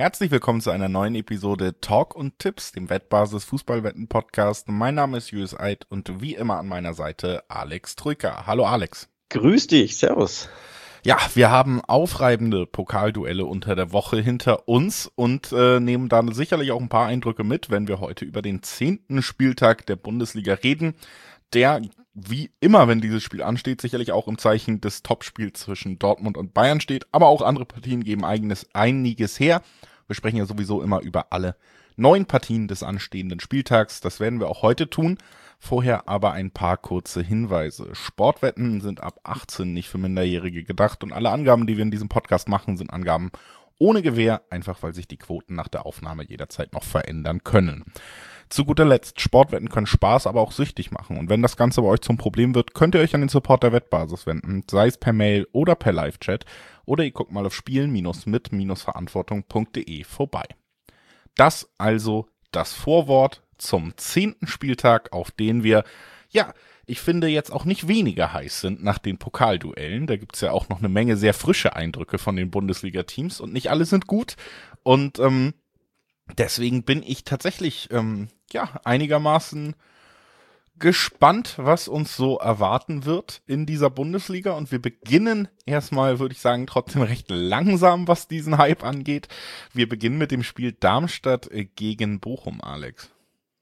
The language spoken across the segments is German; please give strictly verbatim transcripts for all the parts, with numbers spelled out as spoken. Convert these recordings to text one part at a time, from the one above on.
Herzlich willkommen zu einer neuen Episode Talk und Tipps, dem Wettbasis Fußballwetten-Podcast. Mein Name ist Julius Eid und wie immer an meiner Seite Alex Troika. Hallo Alex. Grüß dich, servus. Ja, wir haben aufreibende Pokalduelle unter der Woche hinter uns und äh, nehmen dann sicherlich auch ein paar Eindrücke mit, wenn wir heute über den zehnten Spieltag der Bundesliga reden, der wie immer, wenn dieses Spiel ansteht, sicherlich auch im Zeichen des Topspiels zwischen Dortmund und Bayern steht, aber auch andere Partien geben eigenes einiges her. Wir sprechen ja sowieso immer über alle neun Partien des anstehenden Spieltags, das werden wir auch heute tun. Vorher aber ein paar kurze Hinweise. Sportwetten sind ab achtzehn nicht für Minderjährige gedacht und alle Angaben, die wir in diesem Podcast machen, sind Angaben ohne Gewähr, einfach weil sich die Quoten nach der Aufnahme jederzeit noch verändern können. Zu guter Letzt, Sportwetten können Spaß, aber auch süchtig machen. Und wenn das Ganze bei euch zum Problem wird, könnt ihr euch an den Support der Wettbasis wenden, sei es per Mail oder per Live-Chat. Oder ihr guckt mal auf spielen-mit-verantwortung punkt de vorbei. Das also das Vorwort zum zehnten Spieltag, auf den wir, ja, ich finde jetzt auch nicht weniger heiß sind nach den Pokalduellen. Da gibt's ja auch noch eine Menge sehr frische Eindrücke von den Bundesliga-Teams und nicht alle sind gut. Und ähm, deswegen bin ich tatsächlich ähm, ja einigermaßen gespannt, was uns so erwarten wird in dieser Bundesliga. Und wir beginnen erstmal, würde ich sagen, trotzdem recht langsam, was diesen Hype angeht. Wir beginnen mit dem Spiel Darmstadt gegen Bochum, Alex.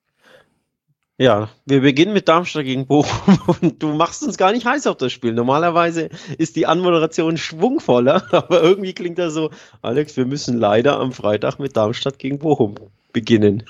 Ja, wir beginnen mit Darmstadt gegen Bochum und du machst uns gar nicht heiß auf das Spiel. Normalerweise ist die Anmoderation schwungvoller, aber irgendwie klingt das so, Alex, wir müssen leider am Freitag mit Darmstadt gegen Bochum beginnen.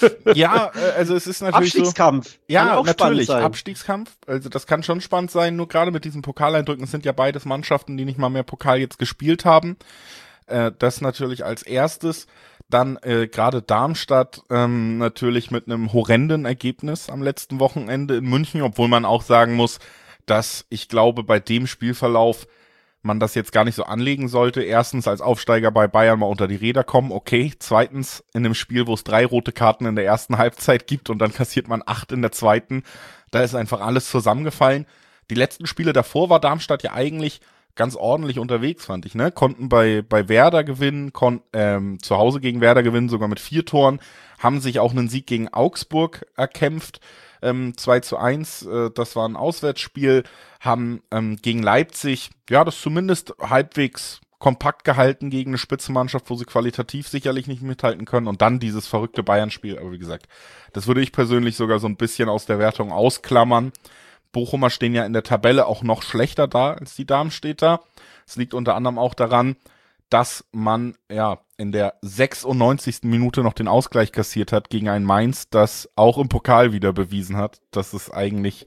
Ja, also es ist natürlich Abstiegskampf. So, ja, kann auch natürlich, sein. Abstiegskampf. Also das kann schon spannend sein, nur gerade mit diesen Pokaleindrücken, es sind ja beides Mannschaften, die nicht mal mehr Pokal jetzt gespielt haben. Äh, das natürlich als erstes. Dann äh, gerade Darmstadt ähm, natürlich mit einem horrenden Ergebnis am letzten Wochenende in München, obwohl man auch sagen muss, dass ich glaube, bei dem Spielverlauf man das jetzt gar nicht so anlegen sollte. Erstens als Aufsteiger bei Bayern mal unter die Räder kommen, okay. Zweitens in einem Spiel, wo es drei rote Karten in der ersten Halbzeit gibt und dann kassiert man acht in der zweiten. Da ist einfach alles zusammengefallen. Die letzten Spiele davor war Darmstadt ja eigentlich ganz ordentlich unterwegs, fand ich, ne? Konnten bei bei Werder gewinnen, konnten ähm, zu Hause gegen Werder gewinnen, sogar mit vier Toren, haben sich auch einen Sieg gegen Augsburg erkämpft, ähm, zwei zu eins, äh, das war ein Auswärtsspiel, haben ähm, gegen Leipzig, ja, das zumindest halbwegs kompakt gehalten gegen eine Spitzenmannschaft, wo sie qualitativ sicherlich nicht mithalten können und dann dieses verrückte Bayern-Spiel, aber wie gesagt, das würde ich persönlich sogar so ein bisschen aus der Wertung ausklammern. Bochumer stehen ja in der Tabelle auch noch schlechter da als die Darmstädter. Es liegt unter anderem auch daran, dass man ja in der sechsundneunzigsten Minute noch den Ausgleich kassiert hat gegen ein Mainz, das auch im Pokal wieder bewiesen hat, dass es eigentlich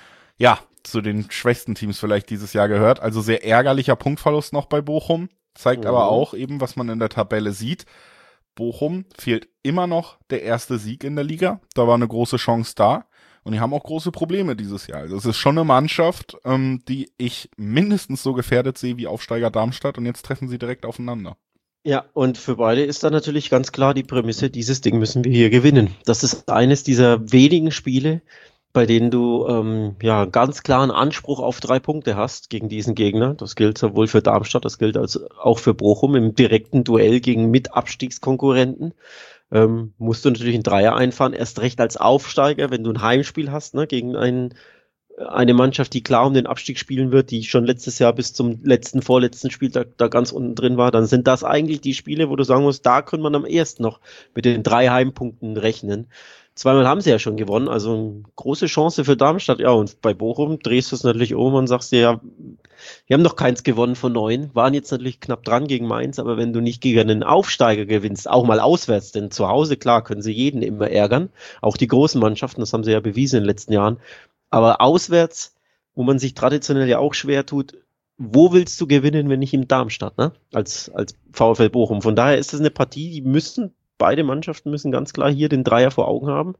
ja zu den schwächsten Teams vielleicht dieses Jahr gehört. Also sehr ärgerlicher Punktverlust noch bei Bochum. Zeigt mhm. aber auch eben, was man in der Tabelle sieht. Bochum fehlt immer noch der erste Sieg in der Liga. Da war eine große Chance da. Und die haben auch große Probleme dieses Jahr. Also es ist schon eine Mannschaft, ähm, die ich mindestens so gefährdet sehe wie Aufsteiger Darmstadt. Und jetzt treffen sie direkt aufeinander. Ja, und für beide ist dann natürlich ganz klar die Prämisse, dieses Ding müssen wir hier gewinnen. Das ist eines dieser wenigen Spiele, bei denen du ähm, ja ganz klaren Anspruch auf drei Punkte hast gegen diesen Gegner. Das gilt sowohl für Darmstadt, das gilt als auch für Bochum im direkten Duell gegen Mitabstiegskonkurrenten. Ähm, musst du natürlich einen Dreier einfahren, erst recht als Aufsteiger, wenn du ein Heimspiel hast, ne, gegen einen, eine Mannschaft, die klar um den Abstieg spielen wird, die schon letztes Jahr bis zum letzten, vorletzten Spieltag da ganz unten drin war, dann sind das eigentlich die Spiele, wo du sagen musst, da können man am ehesten noch mit den drei Heimpunkten rechnen. Zweimal haben sie ja schon gewonnen, also eine große Chance für Darmstadt. Ja, und bei Bochum drehst du es natürlich um und sagst dir, ja, wir haben noch keins gewonnen von neun, waren jetzt natürlich knapp dran gegen Mainz, aber wenn du nicht gegen einen Aufsteiger gewinnst, auch mal auswärts, denn zu Hause, klar, können sie jeden immer ärgern, auch die großen Mannschaften, das haben sie ja bewiesen in den letzten Jahren, aber auswärts, wo man sich traditionell ja auch schwer tut, wo willst du gewinnen, wenn nicht im Darmstadt, ne? Als, als VfL Bochum. Von daher ist das eine Partie, die müssen Beide Mannschaften müssen ganz klar hier den Dreier vor Augen haben.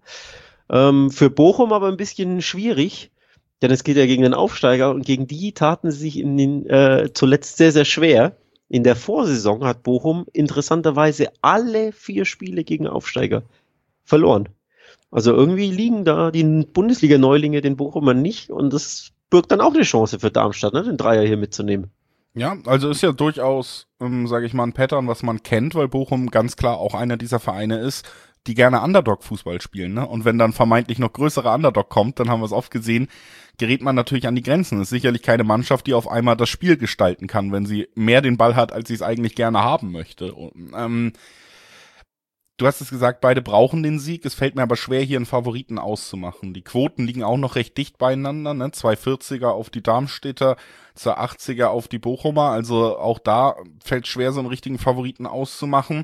Ähm, für Bochum aber ein bisschen schwierig, denn es geht ja gegen den Aufsteiger und gegen die taten sie sich in den, äh, zuletzt sehr, sehr schwer. In der Vorsaison hat Bochum interessanterweise alle vier Spiele gegen Aufsteiger verloren. Also irgendwie liegen da die Bundesliga-Neulinge den Bochumern nicht und das birgt dann auch eine Chance für Darmstadt, ne, den Dreier hier mitzunehmen. Ja, also ist ja durchaus, ähm, sage ich mal, ein Pattern, was man kennt, weil Bochum ganz klar auch einer dieser Vereine ist, die gerne Underdog-Fußball spielen. Ne? Und wenn dann vermeintlich noch größerer Underdog kommt, dann haben wir es oft gesehen, gerät man natürlich an die Grenzen. Es ist sicherlich keine Mannschaft, die auf einmal das Spiel gestalten kann, wenn sie mehr den Ball hat, als sie es eigentlich gerne haben möchte. Und, ähm, du hast es gesagt, beide brauchen den Sieg. Es fällt mir aber schwer, hier einen Favoriten auszumachen. Die Quoten liegen auch noch recht dicht beieinander. Ne? zwei vierziger auf die Darmstädter, zwei achtziger auf die Bochumer. Also auch da fällt schwer, so einen richtigen Favoriten auszumachen.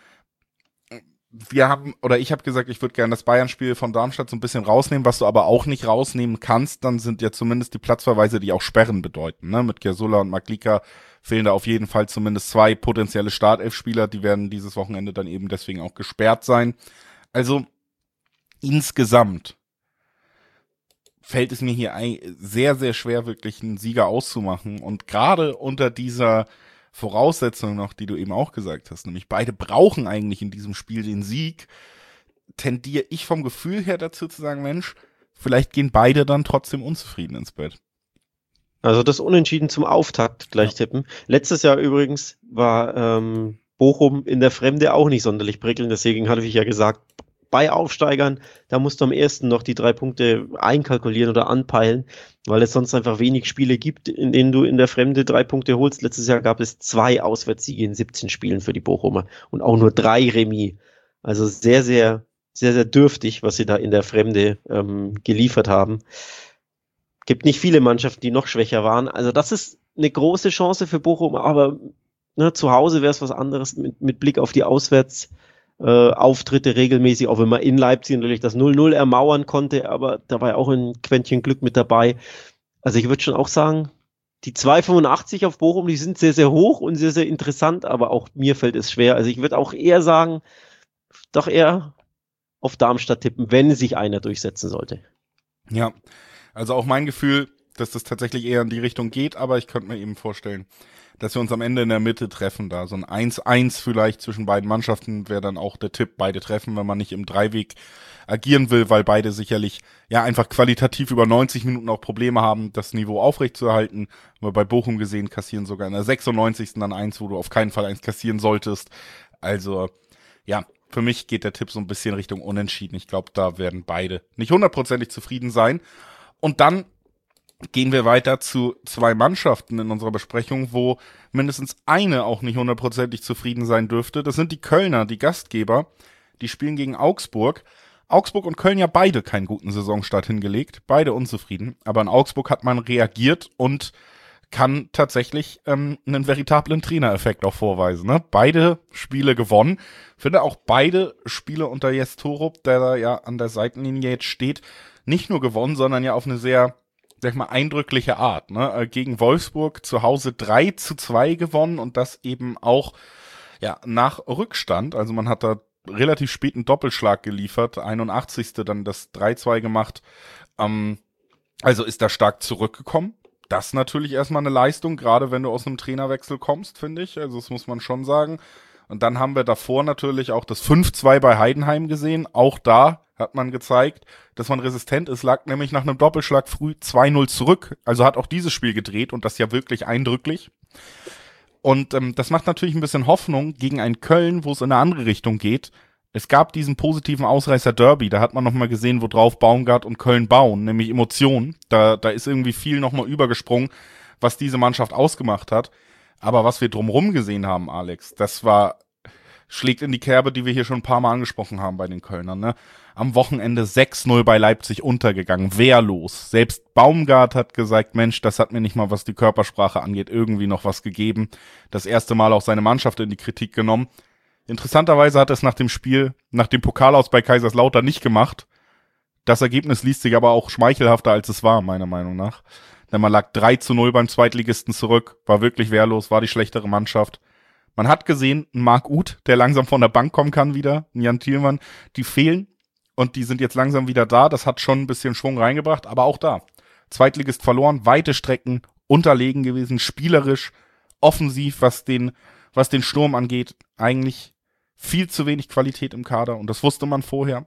Wir haben, oder ich habe gesagt, ich würde gerne das Bayern-Spiel von Darmstadt so ein bisschen rausnehmen. Was du aber auch nicht rausnehmen kannst, dann sind ja zumindest die Platzverweise, die auch Sperren bedeuten. Ne? Mit Gersulla und Maglika fehlen da auf jeden Fall zumindest zwei potenzielle Startelf-Spieler. Die werden dieses Wochenende dann eben deswegen auch gesperrt sein. Also insgesamt fällt es mir hier sehr, sehr schwer, wirklich einen Sieger auszumachen. Und gerade unter dieser Voraussetzung noch, die du eben auch gesagt hast, nämlich beide brauchen eigentlich in diesem Spiel den Sieg, tendiere ich vom Gefühl her dazu zu sagen, Mensch, vielleicht gehen beide dann trotzdem unzufrieden ins Bett. Also das Unentschieden zum Auftakt gleich ja. tippen. Letztes Jahr übrigens war ähm, Bochum in der Fremde auch nicht sonderlich prickelnd, deswegen hatte ich ja gesagt, bei Aufsteigern, da musst du am ersten noch die drei Punkte einkalkulieren oder anpeilen, weil es sonst einfach wenig Spiele gibt, in denen du in der Fremde drei Punkte holst. Letztes Jahr gab es zwei Auswärtssiege in siebzehn Spielen für die Bochumer und auch nur drei Remis. Also sehr, sehr, sehr, sehr dürftig, was sie da in der Fremde ähm, geliefert haben. Gibt nicht viele Mannschaften, die noch schwächer waren. Also das ist eine große Chance für Bochum, aber ne, zu Hause wäre es was anderes mit, mit Blick auf die Auswärts- Äh, Auftritte regelmäßig, auch wenn man in Leipzig natürlich das null null ermauern konnte, aber da war ja auch ein Quäntchen Glück mit dabei. Also ich würde schon auch sagen, die zwei Komma fünfundachtzig auf Bochum, die sind sehr, sehr hoch und sehr, sehr interessant, aber auch mir fällt es schwer. Also ich würde auch eher sagen, doch eher auf Darmstadt tippen, wenn sich einer durchsetzen sollte. Ja, also auch mein Gefühl, dass das tatsächlich eher in die Richtung geht, aber ich könnte mir eben vorstellen, dass wir uns am Ende in der Mitte treffen da. So ein eins eins vielleicht zwischen beiden Mannschaften wäre dann auch der Tipp, beide treffen, wenn man nicht im Dreiweg agieren will, weil beide sicherlich ja einfach qualitativ über neunzig Minuten auch Probleme haben, das Niveau aufrechtzuerhalten. Wir bei Bochum gesehen, kassieren sogar in der sechsundneunzigsten dann eins, wo du auf keinen Fall eins kassieren solltest. Also ja, für mich geht der Tipp so ein bisschen Richtung Unentschieden. Ich glaube, da werden beide nicht hundertprozentig zufrieden sein. Und dann gehen wir weiter zu zwei Mannschaften in unserer Besprechung, wo mindestens eine auch nicht hundertprozentig zufrieden sein dürfte. Das sind die Kölner, die Gastgeber. Die spielen gegen Augsburg. Augsburg und Köln ja beide keinen guten Saisonstart hingelegt. Beide unzufrieden. Aber in Augsburg hat man reagiert und kann tatsächlich ähm, einen veritablen Trainereffekt auch vorweisen. Ne? Beide Spiele gewonnen. Finde auch beide Spiele unter Jes Torup, der da ja an der Seitenlinie jetzt steht, nicht nur gewonnen, sondern ja auf eine sehr, sag ich mal, eindrückliche Art, ne? Gegen Wolfsburg zu Hause drei zu zwei gewonnen und das eben auch, ja, nach Rückstand. Also man hat da relativ spät einen Doppelschlag geliefert, einundachtzigste dann das drei zwei gemacht. Ähm, also ist da stark zurückgekommen. Das natürlich erstmal eine Leistung, gerade wenn du aus einem Trainerwechsel kommst, finde ich. Also das muss man schon sagen. Und dann haben wir davor natürlich auch das fünf zwei bei Heidenheim gesehen. Auch da hat man gezeigt, dass man resistent ist, lag nämlich nach einem Doppelschlag früh zwei null zurück. Also hat auch dieses Spiel gedreht und das ja wirklich eindrücklich. Und ähm, das macht natürlich ein bisschen Hoffnung gegen ein Köln, wo es in eine andere Richtung geht. Es gab diesen positiven Ausreißer Derby, da hat man nochmal gesehen, worauf Baumgart und Köln bauen, nämlich Emotionen. Da, da ist irgendwie viel nochmal übergesprungen, was diese Mannschaft ausgemacht hat. Aber was wir drumherum gesehen haben, Alex, das war, schlägt in die Kerbe, die wir hier schon ein paar Mal angesprochen haben bei den Kölnern, ne? Am Wochenende sechs null bei Leipzig untergegangen, wehrlos. Selbst Baumgart hat gesagt, Mensch, das hat mir nicht mal, was die Körpersprache angeht, irgendwie noch was gegeben. Das erste Mal auch seine Mannschaft in die Kritik genommen. Interessanterweise hat er es nach dem Spiel, nach dem Pokalaus bei Kaiserslautern nicht gemacht. Das Ergebnis liest sich aber auch schmeichelhafter, als es war, meiner Meinung nach. Denn man lag drei zu null beim Zweitligisten zurück, war wirklich wehrlos, war die schlechtere Mannschaft. Man hat gesehen, ein Marc Uth, der langsam von der Bank kommen kann wieder, ein Jan Thielmann, die fehlen und die sind jetzt langsam wieder da. Das hat schon ein bisschen Schwung reingebracht, aber auch da. Zweitligist verloren, weite Strecken, unterlegen gewesen, spielerisch, offensiv, was den, was den Sturm angeht, eigentlich viel zu wenig Qualität im Kader und das wusste man vorher.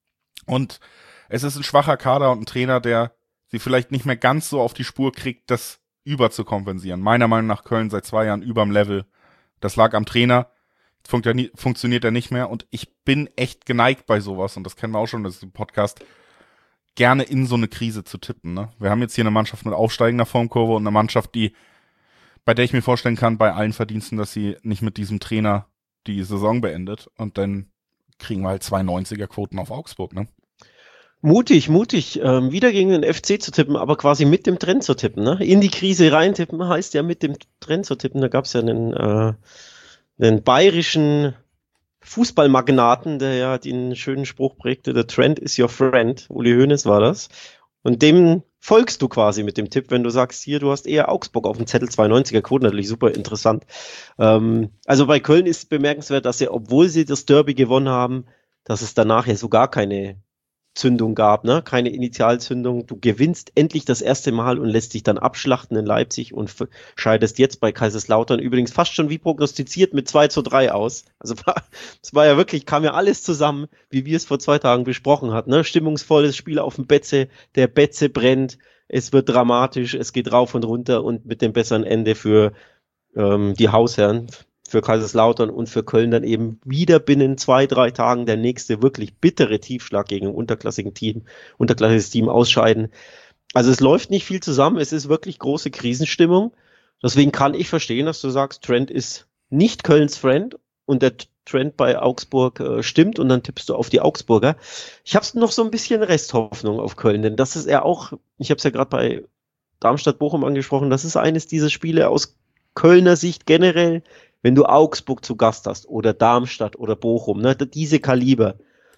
Und es ist ein schwacher Kader und ein Trainer, der sie vielleicht nicht mehr ganz so auf die Spur kriegt, dass über zu kompensieren. Meiner Meinung nach Köln seit zwei Jahren überm Level. Das lag am Trainer. Funkt funktioniert er nicht mehr. Und ich bin echt geneigt bei sowas, und das kennen wir auch schon, das ist im Podcast, gerne in so eine Krise zu tippen. Ne? Wir haben jetzt hier eine Mannschaft mit aufsteigender Formkurve und eine Mannschaft, die, bei der ich mir vorstellen kann, bei allen Verdiensten, dass sie nicht mit diesem Trainer die Saison beendet. Und dann kriegen wir halt zwei neunziger-Quoten auf Augsburg. Ne? Mutig, mutig, ähm, wieder gegen den F C zu tippen, aber quasi mit dem Trend zu tippen. Ne? In die Krise reintippen heißt ja mit dem Trend zu tippen. Da gab es ja einen, äh, einen bayerischen Fußballmagnaten, der ja den schönen Spruch prägte, the trend is your friend. Uli Hoeneß war das. Und dem folgst du quasi mit dem Tipp, wenn du sagst, hier, du hast eher Augsburg auf dem Zettel, zwei neunziger-Quoten, natürlich super interessant. Ähm, also bei Köln ist bemerkenswert, dass sie, obwohl sie das Derby gewonnen haben, dass es danach ja so gar keine Zündung gab, ne? Keine Initialzündung. Du gewinnst endlich das erste Mal und lässt dich dann abschlachten in Leipzig und scheidest jetzt bei Kaiserslautern übrigens fast schon wie prognostiziert mit zwei zu drei aus. Also es war ja wirklich, kam ja alles zusammen, wie wir es vor zwei Tagen besprochen hatten, ne? Stimmungsvolles Spiel auf dem Betze, der Betze brennt, es wird dramatisch, es geht rauf und runter und mit dem besseren Ende für ähm, die Hausherren, für Kaiserslautern und für Köln dann eben wieder binnen zwei, drei Tagen der nächste wirklich bittere Tiefschlag gegen ein unterklassigen Team, unterklassiges Team ausscheiden. Also es läuft nicht viel zusammen, es ist wirklich große Krisenstimmung. Deswegen kann ich verstehen, dass du sagst, Trend ist nicht Kölns Friend und der Trend bei Augsburg äh, stimmt und dann tippst du auf die Augsburger. Ich habe noch so ein bisschen Resthoffnung auf Köln, denn das ist ja auch, ich habe es ja gerade bei Darmstadt-Bochum angesprochen, das ist eines dieser Spiele aus Kölner Sicht generell, wenn du Augsburg zu Gast hast oder Darmstadt oder Bochum, ne, diese Kaliber.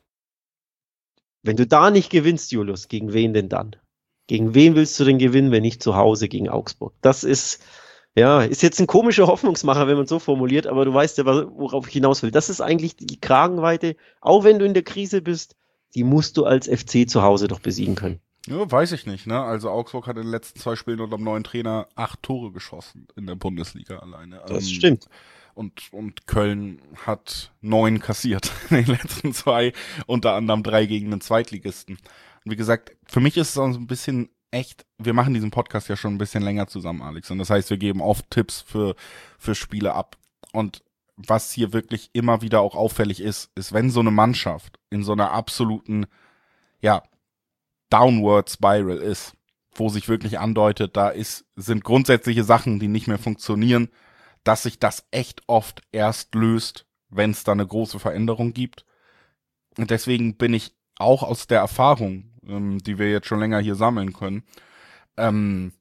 Wenn du da nicht gewinnst, Julius, gegen wen denn dann? Gegen wen willst du denn gewinnen, wenn nicht zu Hause gegen Augsburg? Das ist, ja, ist jetzt ein komischer Hoffnungsmacher, wenn man so formuliert, aber du weißt ja, worauf ich hinaus will. Das ist eigentlich die Kragenweite, auch wenn du in der Krise bist, die musst du als F C zu Hause doch besiegen können. Ja, weiß ich nicht, ne? Also Augsburg hat in den letzten zwei Spielen unter dem neuen Trainer acht Tore geschossen in der Bundesliga alleine. Das ähm, stimmt. Und, und Köln hat neun kassiert in den letzten zwei, unter anderem drei gegen den Zweitligisten. Und wie gesagt, für mich ist es auch so ein bisschen echt, wir machen diesen Podcast ja schon ein bisschen länger zusammen, Alex. Und das heißt, wir geben oft Tipps für, für Spiele ab. Und was hier wirklich immer wieder auch auffällig ist, ist, wenn so eine Mannschaft in so einer absoluten, ja, Downward Spiral ist, wo sich wirklich andeutet, da ist, sind grundsätzliche Sachen, die nicht mehr funktionieren, dass sich das echt oft erst löst, wenn es da eine große Veränderung gibt. Und deswegen bin ich auch aus der Erfahrung, ähm, die wir jetzt schon länger hier sammeln können, ähm,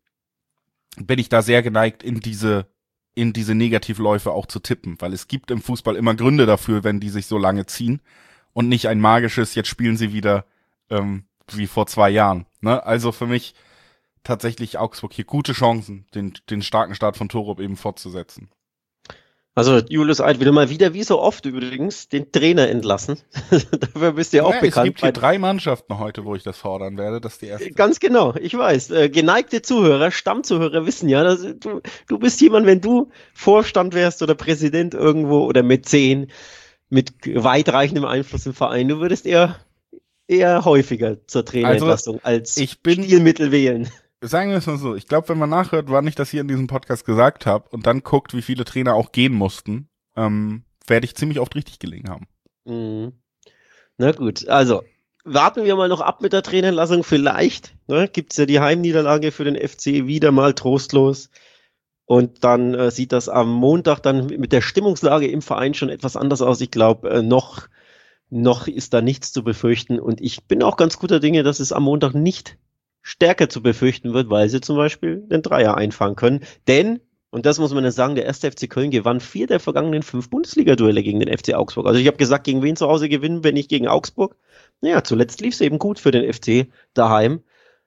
bin ich da sehr geneigt, in diese in diese Negativläufe auch zu tippen, weil es gibt im Fußball immer Gründe dafür, wenn die sich so lange ziehen und nicht ein magisches, jetzt spielen sie wieder ähm, wie vor zwei Jahren. Ne? Also für mich tatsächlich Augsburg hier gute Chancen, den, den starken Start von Torup eben fortzusetzen. Also Julius Eid will mal wieder, wie so oft übrigens, den Trainer entlassen. Dafür bist du ja auch naja, bekannt. Es gibt hier drei Mannschaften heute, wo ich das fordern werde. Das ist die erste. Ganz genau, ich weiß. Äh, geneigte Zuhörer, Stammzuhörer wissen ja, dass du, du bist jemand, wenn du Vorstand wärst oder Präsident irgendwo oder Mäzen mit weitreichendem Einfluss im Verein, du würdest eher, eher häufiger zur Trainerentlassung also, als ich bin, Stilmittel wählen. Sagen wir es mal so, ich glaube, wenn man nachhört, wann ich das hier in diesem Podcast gesagt habe und dann guckt, wie viele Trainer auch gehen mussten, ähm, werde ich ziemlich oft richtig gelegen haben. Mhm. Na gut, also warten wir mal noch ab mit der Trainerentlassung. Vielleicht ne, gibt es ja die Heimniederlage für den F C wieder mal trostlos. Und dann äh, sieht das am Montag dann mit der Stimmungslage im Verein schon etwas anders aus. Ich glaube, äh, noch, noch ist da nichts zu befürchten. Und ich bin auch ganz guter Dinge, dass es am Montag nicht stärker zu befürchten wird, weil sie zum Beispiel den Dreier einfahren können. Denn, und das muss man ja sagen, der erste F C Köln gewann vier der vergangenen fünf Bundesliga-Duelle gegen den F C Augsburg. Also ich habe gesagt, gegen wen zu Hause gewinnen, wenn nicht gegen Augsburg. Naja, zuletzt lief es eben gut für den F C daheim.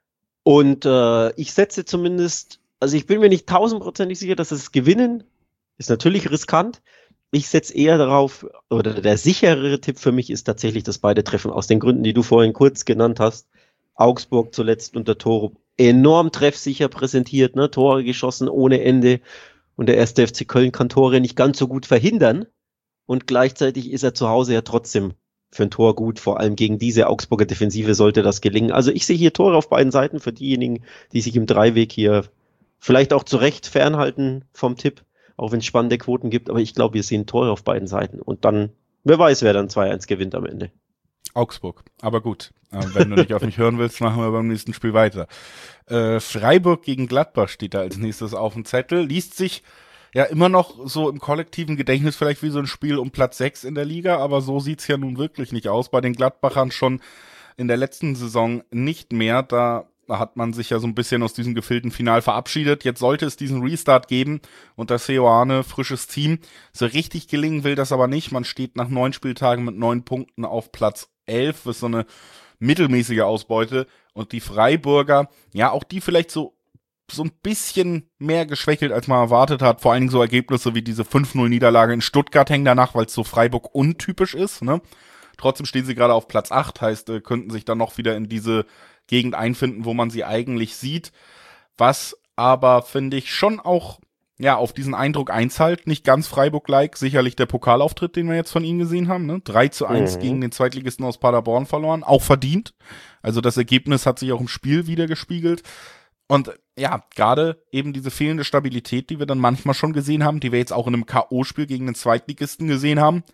Und äh, ich setze zumindest, also ich bin mir nicht tausendprozentig sicher, dass es gewinnen, ist natürlich riskant. Ich setze eher darauf, oder der sicherere Tipp für mich ist tatsächlich, dass beide treffen, aus den Gründen, die du vorhin kurz genannt hast. Augsburg zuletzt unter Torup enorm treffsicher präsentiert, ne? Tore geschossen ohne Ende und der erste F C Köln kann Tore nicht ganz so gut verhindern und gleichzeitig ist er zu Hause ja trotzdem für ein Tor gut, vor allem gegen diese Augsburger Defensive sollte das gelingen. Also ich sehe hier Tore auf beiden Seiten für diejenigen, die sich im Dreiweg hier Vielleicht auch zu Recht fernhalten vom Tipp, auch wenn es spannende Quoten gibt. Aber ich glaube, wir sehen Tore auf beiden Seiten. Und dann, wer weiß, wer dann zwei eins gewinnt am Ende. Augsburg. Aber gut, äh, wenn du nicht auf mich hören willst, machen wir beim nächsten Spiel weiter. Äh, Freiburg gegen Gladbach steht da als nächstes auf dem Zettel. Liest sich ja immer noch so im kollektiven Gedächtnis vielleicht wie so ein Spiel um Platz sechs in der Liga, aber so sieht's ja nun wirklich nicht aus. Bei den Gladbachern schon in der letzten Saison nicht mehr. Da hat man sich ja so ein bisschen aus diesem gefillten Final verabschiedet. Jetzt sollte es diesen Restart geben unter Seoane, frisches Team. So richtig gelingen will das aber nicht. Man steht nach neun Spieltagen mit neun Punkten auf Platz elf, ist so eine mittelmäßige Ausbeute. Und die Freiburger, ja, auch die vielleicht so so ein bisschen mehr geschwächelt, als man erwartet hat. Vor allen Dingen so Ergebnisse wie diese fünf null Niederlage in Stuttgart hängen danach, weil es so Freiburg untypisch ist, ne? Trotzdem stehen sie gerade auf Platz acht, heißt, äh, könnten sich dann noch wieder in diese Gegend einfinden, wo man sie eigentlich sieht. Was aber, finde ich, schon auch ja auf diesen Eindruck einzahlt, nicht ganz Freiburg-like, sicherlich der Pokalauftritt, den wir jetzt von ihnen gesehen haben, ne? drei zu eins mhm. gegen den Zweitligisten aus Paderborn verloren, auch verdient. Also das Ergebnis hat sich auch im Spiel wieder gespiegelt. Und ja, gerade eben diese fehlende Stabilität, die wir dann manchmal schon gesehen haben, die wir jetzt auch in einem K O-Spiel gegen den Zweitligisten gesehen haben,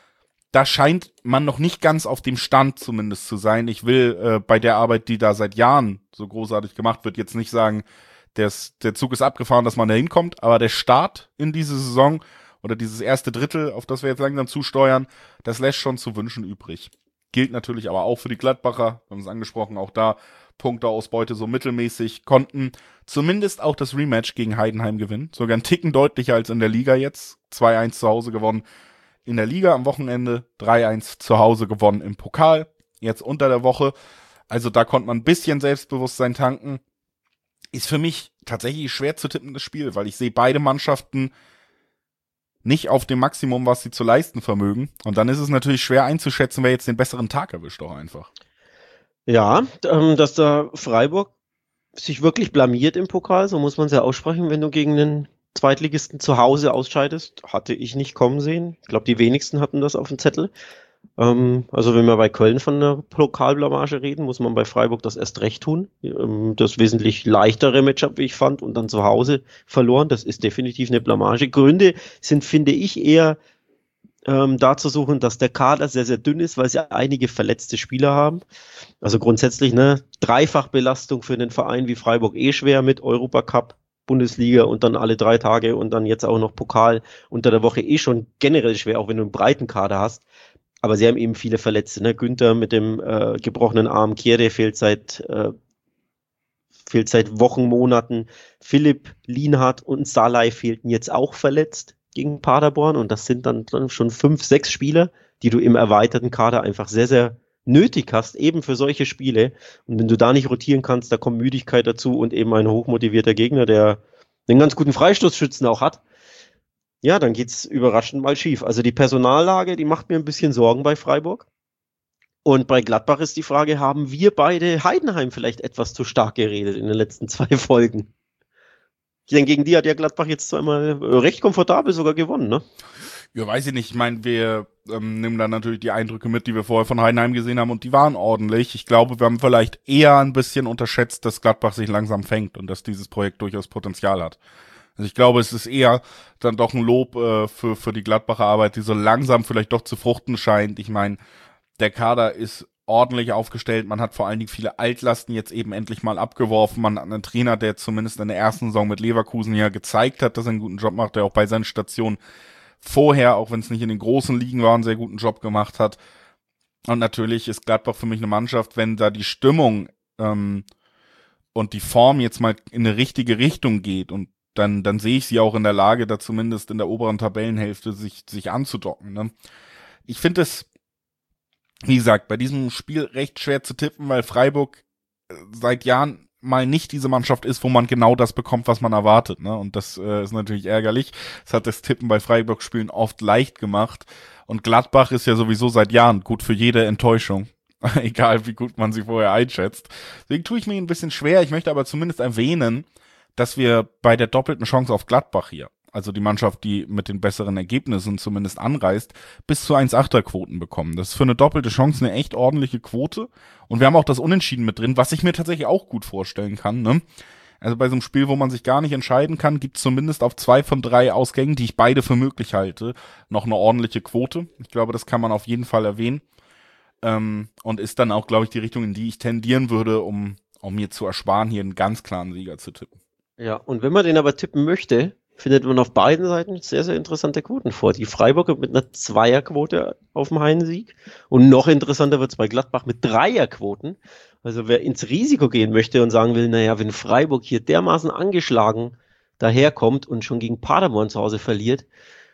da scheint man noch nicht ganz auf dem Stand zumindest zu sein. Ich will äh, bei der Arbeit, die da seit Jahren so großartig gemacht wird, jetzt nicht sagen, des, der Zug ist abgefahren, dass man da hinkommt, aber der Start in diese Saison oder dieses erste Drittel, auf das wir jetzt langsam zusteuern, das lässt schon zu wünschen übrig. Gilt natürlich aber auch für die Gladbacher, wir haben es angesprochen, auch da Punkteausbeute so mittelmäßig, konnten zumindest auch das Rematch gegen Heidenheim gewinnen. Sogar einen Ticken deutlicher als in der Liga jetzt. zwei eins zu Hause gewonnen in der Liga am Wochenende, drei eins zu Hause gewonnen im Pokal, jetzt unter der Woche. Also da konnte man ein bisschen Selbstbewusstsein tanken. Ist für mich tatsächlich schwer zu tippendes Spiel, weil ich sehe beide Mannschaften nicht auf dem Maximum, was sie zu leisten vermögen. Und dann ist es natürlich schwer einzuschätzen, wer jetzt den besseren Tag erwischt, auch einfach. Ja, ähm, dass da Freiburg sich wirklich blamiert im Pokal, so muss man es ja aussprechen, wenn du gegen den Zweitligisten zu Hause ausscheidest, hatte ich nicht kommen sehen. Ich glaube, die wenigsten hatten das auf dem Zettel. Ähm, also wenn wir bei Köln von einer Pokalblamage reden, muss man bei Freiburg das erst recht tun. Ähm, das wesentlich leichtere Matchup, wie ich fand, und dann zu Hause verloren. Das ist definitiv eine Blamage. Gründe sind, finde ich, eher ähm, da zu suchen, dass der Kader sehr, sehr dünn ist, weil sie einige verletzte Spieler haben. Also grundsätzlich eine Dreifachbelastung für einen Verein wie Freiburg eh schwer mit Europacup, Bundesliga und dann alle drei Tage und dann jetzt auch noch Pokal unter der Woche eh schon generell schwer, auch wenn du einen breiten Kader hast. Aber sie haben eben viele Verletzte. Ne? Günther mit dem äh, gebrochenen Arm, Kjerde fehlt seit äh, fehlt seit Wochen, Monaten. Philipp, Lienhardt und Salai fehlten jetzt auch verletzt gegen Paderborn. Und das sind dann, dann schon fünf, sechs Spieler, die du im erweiterten Kader einfach sehr, sehr nötig hast, eben für solche Spiele. Und wenn du da nicht rotieren kannst, da kommt Müdigkeit dazu und eben ein hochmotivierter Gegner, der einen ganz guten Freistoßschützen auch hat. Ja, dann geht's überraschend mal schief. Also die Personallage, die macht mir ein bisschen Sorgen bei Freiburg. Und bei Gladbach ist die Frage, haben wir beide Heidenheim vielleicht etwas zu stark geredet in den letzten zwei Folgen? Ich denke, gegen die hat ja Gladbach jetzt zweimal recht komfortabel sogar gewonnen, ne? Ja, weiß ich nicht. Ich meine, wir ähm, nehmen dann natürlich die Eindrücke mit, die wir vorher von Heidenheim gesehen haben, und die waren ordentlich. Ich glaube, wir haben vielleicht eher ein bisschen unterschätzt, dass Gladbach sich langsam fängt und dass dieses Projekt durchaus Potenzial hat. Also ich glaube, es ist eher dann doch ein Lob äh, für für die Gladbacher Arbeit, die so langsam vielleicht doch zu fruchten scheint. Ich meine, der Kader ist ordentlich aufgestellt. Man hat vor allen Dingen viele Altlasten jetzt eben endlich mal abgeworfen. Man hat einen Trainer, der zumindest in der ersten Saison mit Leverkusen ja gezeigt hat, dass er einen guten Job macht, der auch bei seinen Stationen vorher, auch wenn es nicht in den großen Ligen war, einen sehr guten Job gemacht hat. Und natürlich ist Gladbach für mich eine Mannschaft, wenn da die Stimmung ähm, und die Form jetzt mal in eine richtige Richtung geht, und dann dann sehe ich sie auch in der Lage, da zumindest in der oberen Tabellenhälfte sich sich anzudocken. Ne? Ich finde es, wie gesagt, bei diesem Spiel recht schwer zu tippen, weil Freiburg seit Jahren mal nicht diese Mannschaft ist, wo man genau das bekommt, was man erwartet. Ne? Und das äh, ist natürlich ärgerlich. Das hat das Tippen bei Freiburg-Spielen oft leicht gemacht. Und Gladbach ist ja sowieso seit Jahren gut für jede Enttäuschung. Egal, wie gut man sie vorher einschätzt. Deswegen tue ich mir ein bisschen schwer. Ich möchte aber zumindest erwähnen, dass wir bei der doppelten Chance auf Gladbach hier, also die Mannschaft, die mit den besseren Ergebnissen zumindest anreist, bis zu eins Komma achter Quoten bekommen. Das ist für eine doppelte Chance eine echt ordentliche Quote. Und wir haben auch das Unentschieden mit drin, was ich mir tatsächlich auch gut vorstellen kann. Ne? Also bei so einem Spiel, wo man sich gar nicht entscheiden kann, gibt es zumindest auf zwei von drei Ausgängen, die ich beide für möglich halte, noch eine ordentliche Quote. Ich glaube, das kann man auf jeden Fall erwähnen. Ähm, und ist dann auch, glaube ich, die Richtung, in die ich tendieren würde, um, um mir zu ersparen, hier einen ganz klaren Sieger zu tippen. Ja, und wenn man den aber tippen möchte, findet man auf beiden Seiten sehr, sehr interessante Quoten vor. Die Freiburger mit einer Zweierquote auf dem Heimsieg und noch interessanter wird es bei Gladbach mit Dreierquoten. Also wer ins Risiko gehen möchte und sagen will, naja, wenn Freiburg hier dermaßen angeschlagen daherkommt und schon gegen Paderborn zu Hause verliert,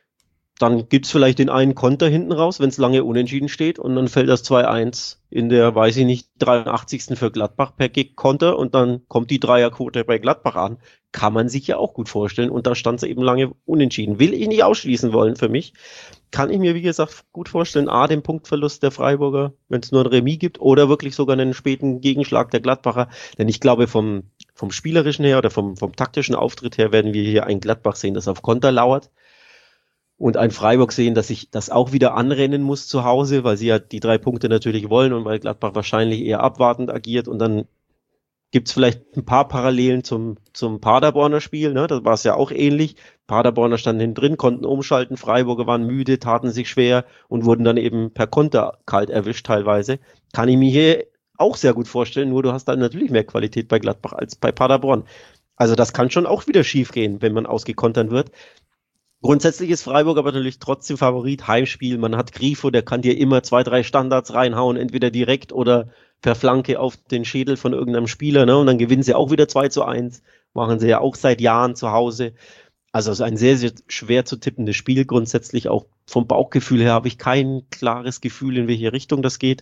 dann gibt's vielleicht den einen Konter hinten raus, wenn es lange unentschieden steht und dann fällt das zwei eins in der, weiß ich nicht, dreiundachtzigsten für Gladbach per Kick-Konter und dann kommt die Dreierquote bei Gladbach an. Kann man sich ja auch gut vorstellen und da stand es eben lange unentschieden. Will ich nicht ausschließen wollen für mich. Kann ich mir, wie gesagt, gut vorstellen, A, den Punktverlust der Freiburger, wenn es nur ein Remis gibt oder wirklich sogar einen späten Gegenschlag der Gladbacher. Denn ich glaube, vom, vom spielerischen her oder vom, vom taktischen Auftritt her werden wir hier ein Gladbach sehen, das auf Konter lauert. Und ein Freiburg sehen, dass sich das auch wieder anrennen muss zu Hause, weil sie ja die drei Punkte natürlich wollen und weil Gladbach wahrscheinlich eher abwartend agiert. Und dann gibt's vielleicht ein paar Parallelen zum, zum Paderborner Spiel, ne? Da war es ja auch ähnlich. Paderborner standen hinten drin, konnten umschalten, Freiburger waren müde, taten sich schwer und wurden dann eben per Konter kalt erwischt teilweise. Kann ich mir hier auch sehr gut vorstellen, nur du hast dann natürlich mehr Qualität bei Gladbach als bei Paderborn. Also das kann schon auch wieder schief gehen, wenn man ausgekontert wird. Grundsätzlich ist Freiburg aber natürlich trotzdem Favorit, Heimspiel. Man hat Grifo, der kann dir immer zwei, drei Standards reinhauen, entweder direkt oder per Flanke auf den Schädel von irgendeinem Spieler, ne? Und dann gewinnen sie auch wieder zwei zu eins. Machen sie ja auch seit Jahren zu Hause. Also es ist ein sehr, sehr schwer zu tippendes Spiel. Grundsätzlich auch vom Bauchgefühl her habe ich kein klares Gefühl, in welche Richtung das geht.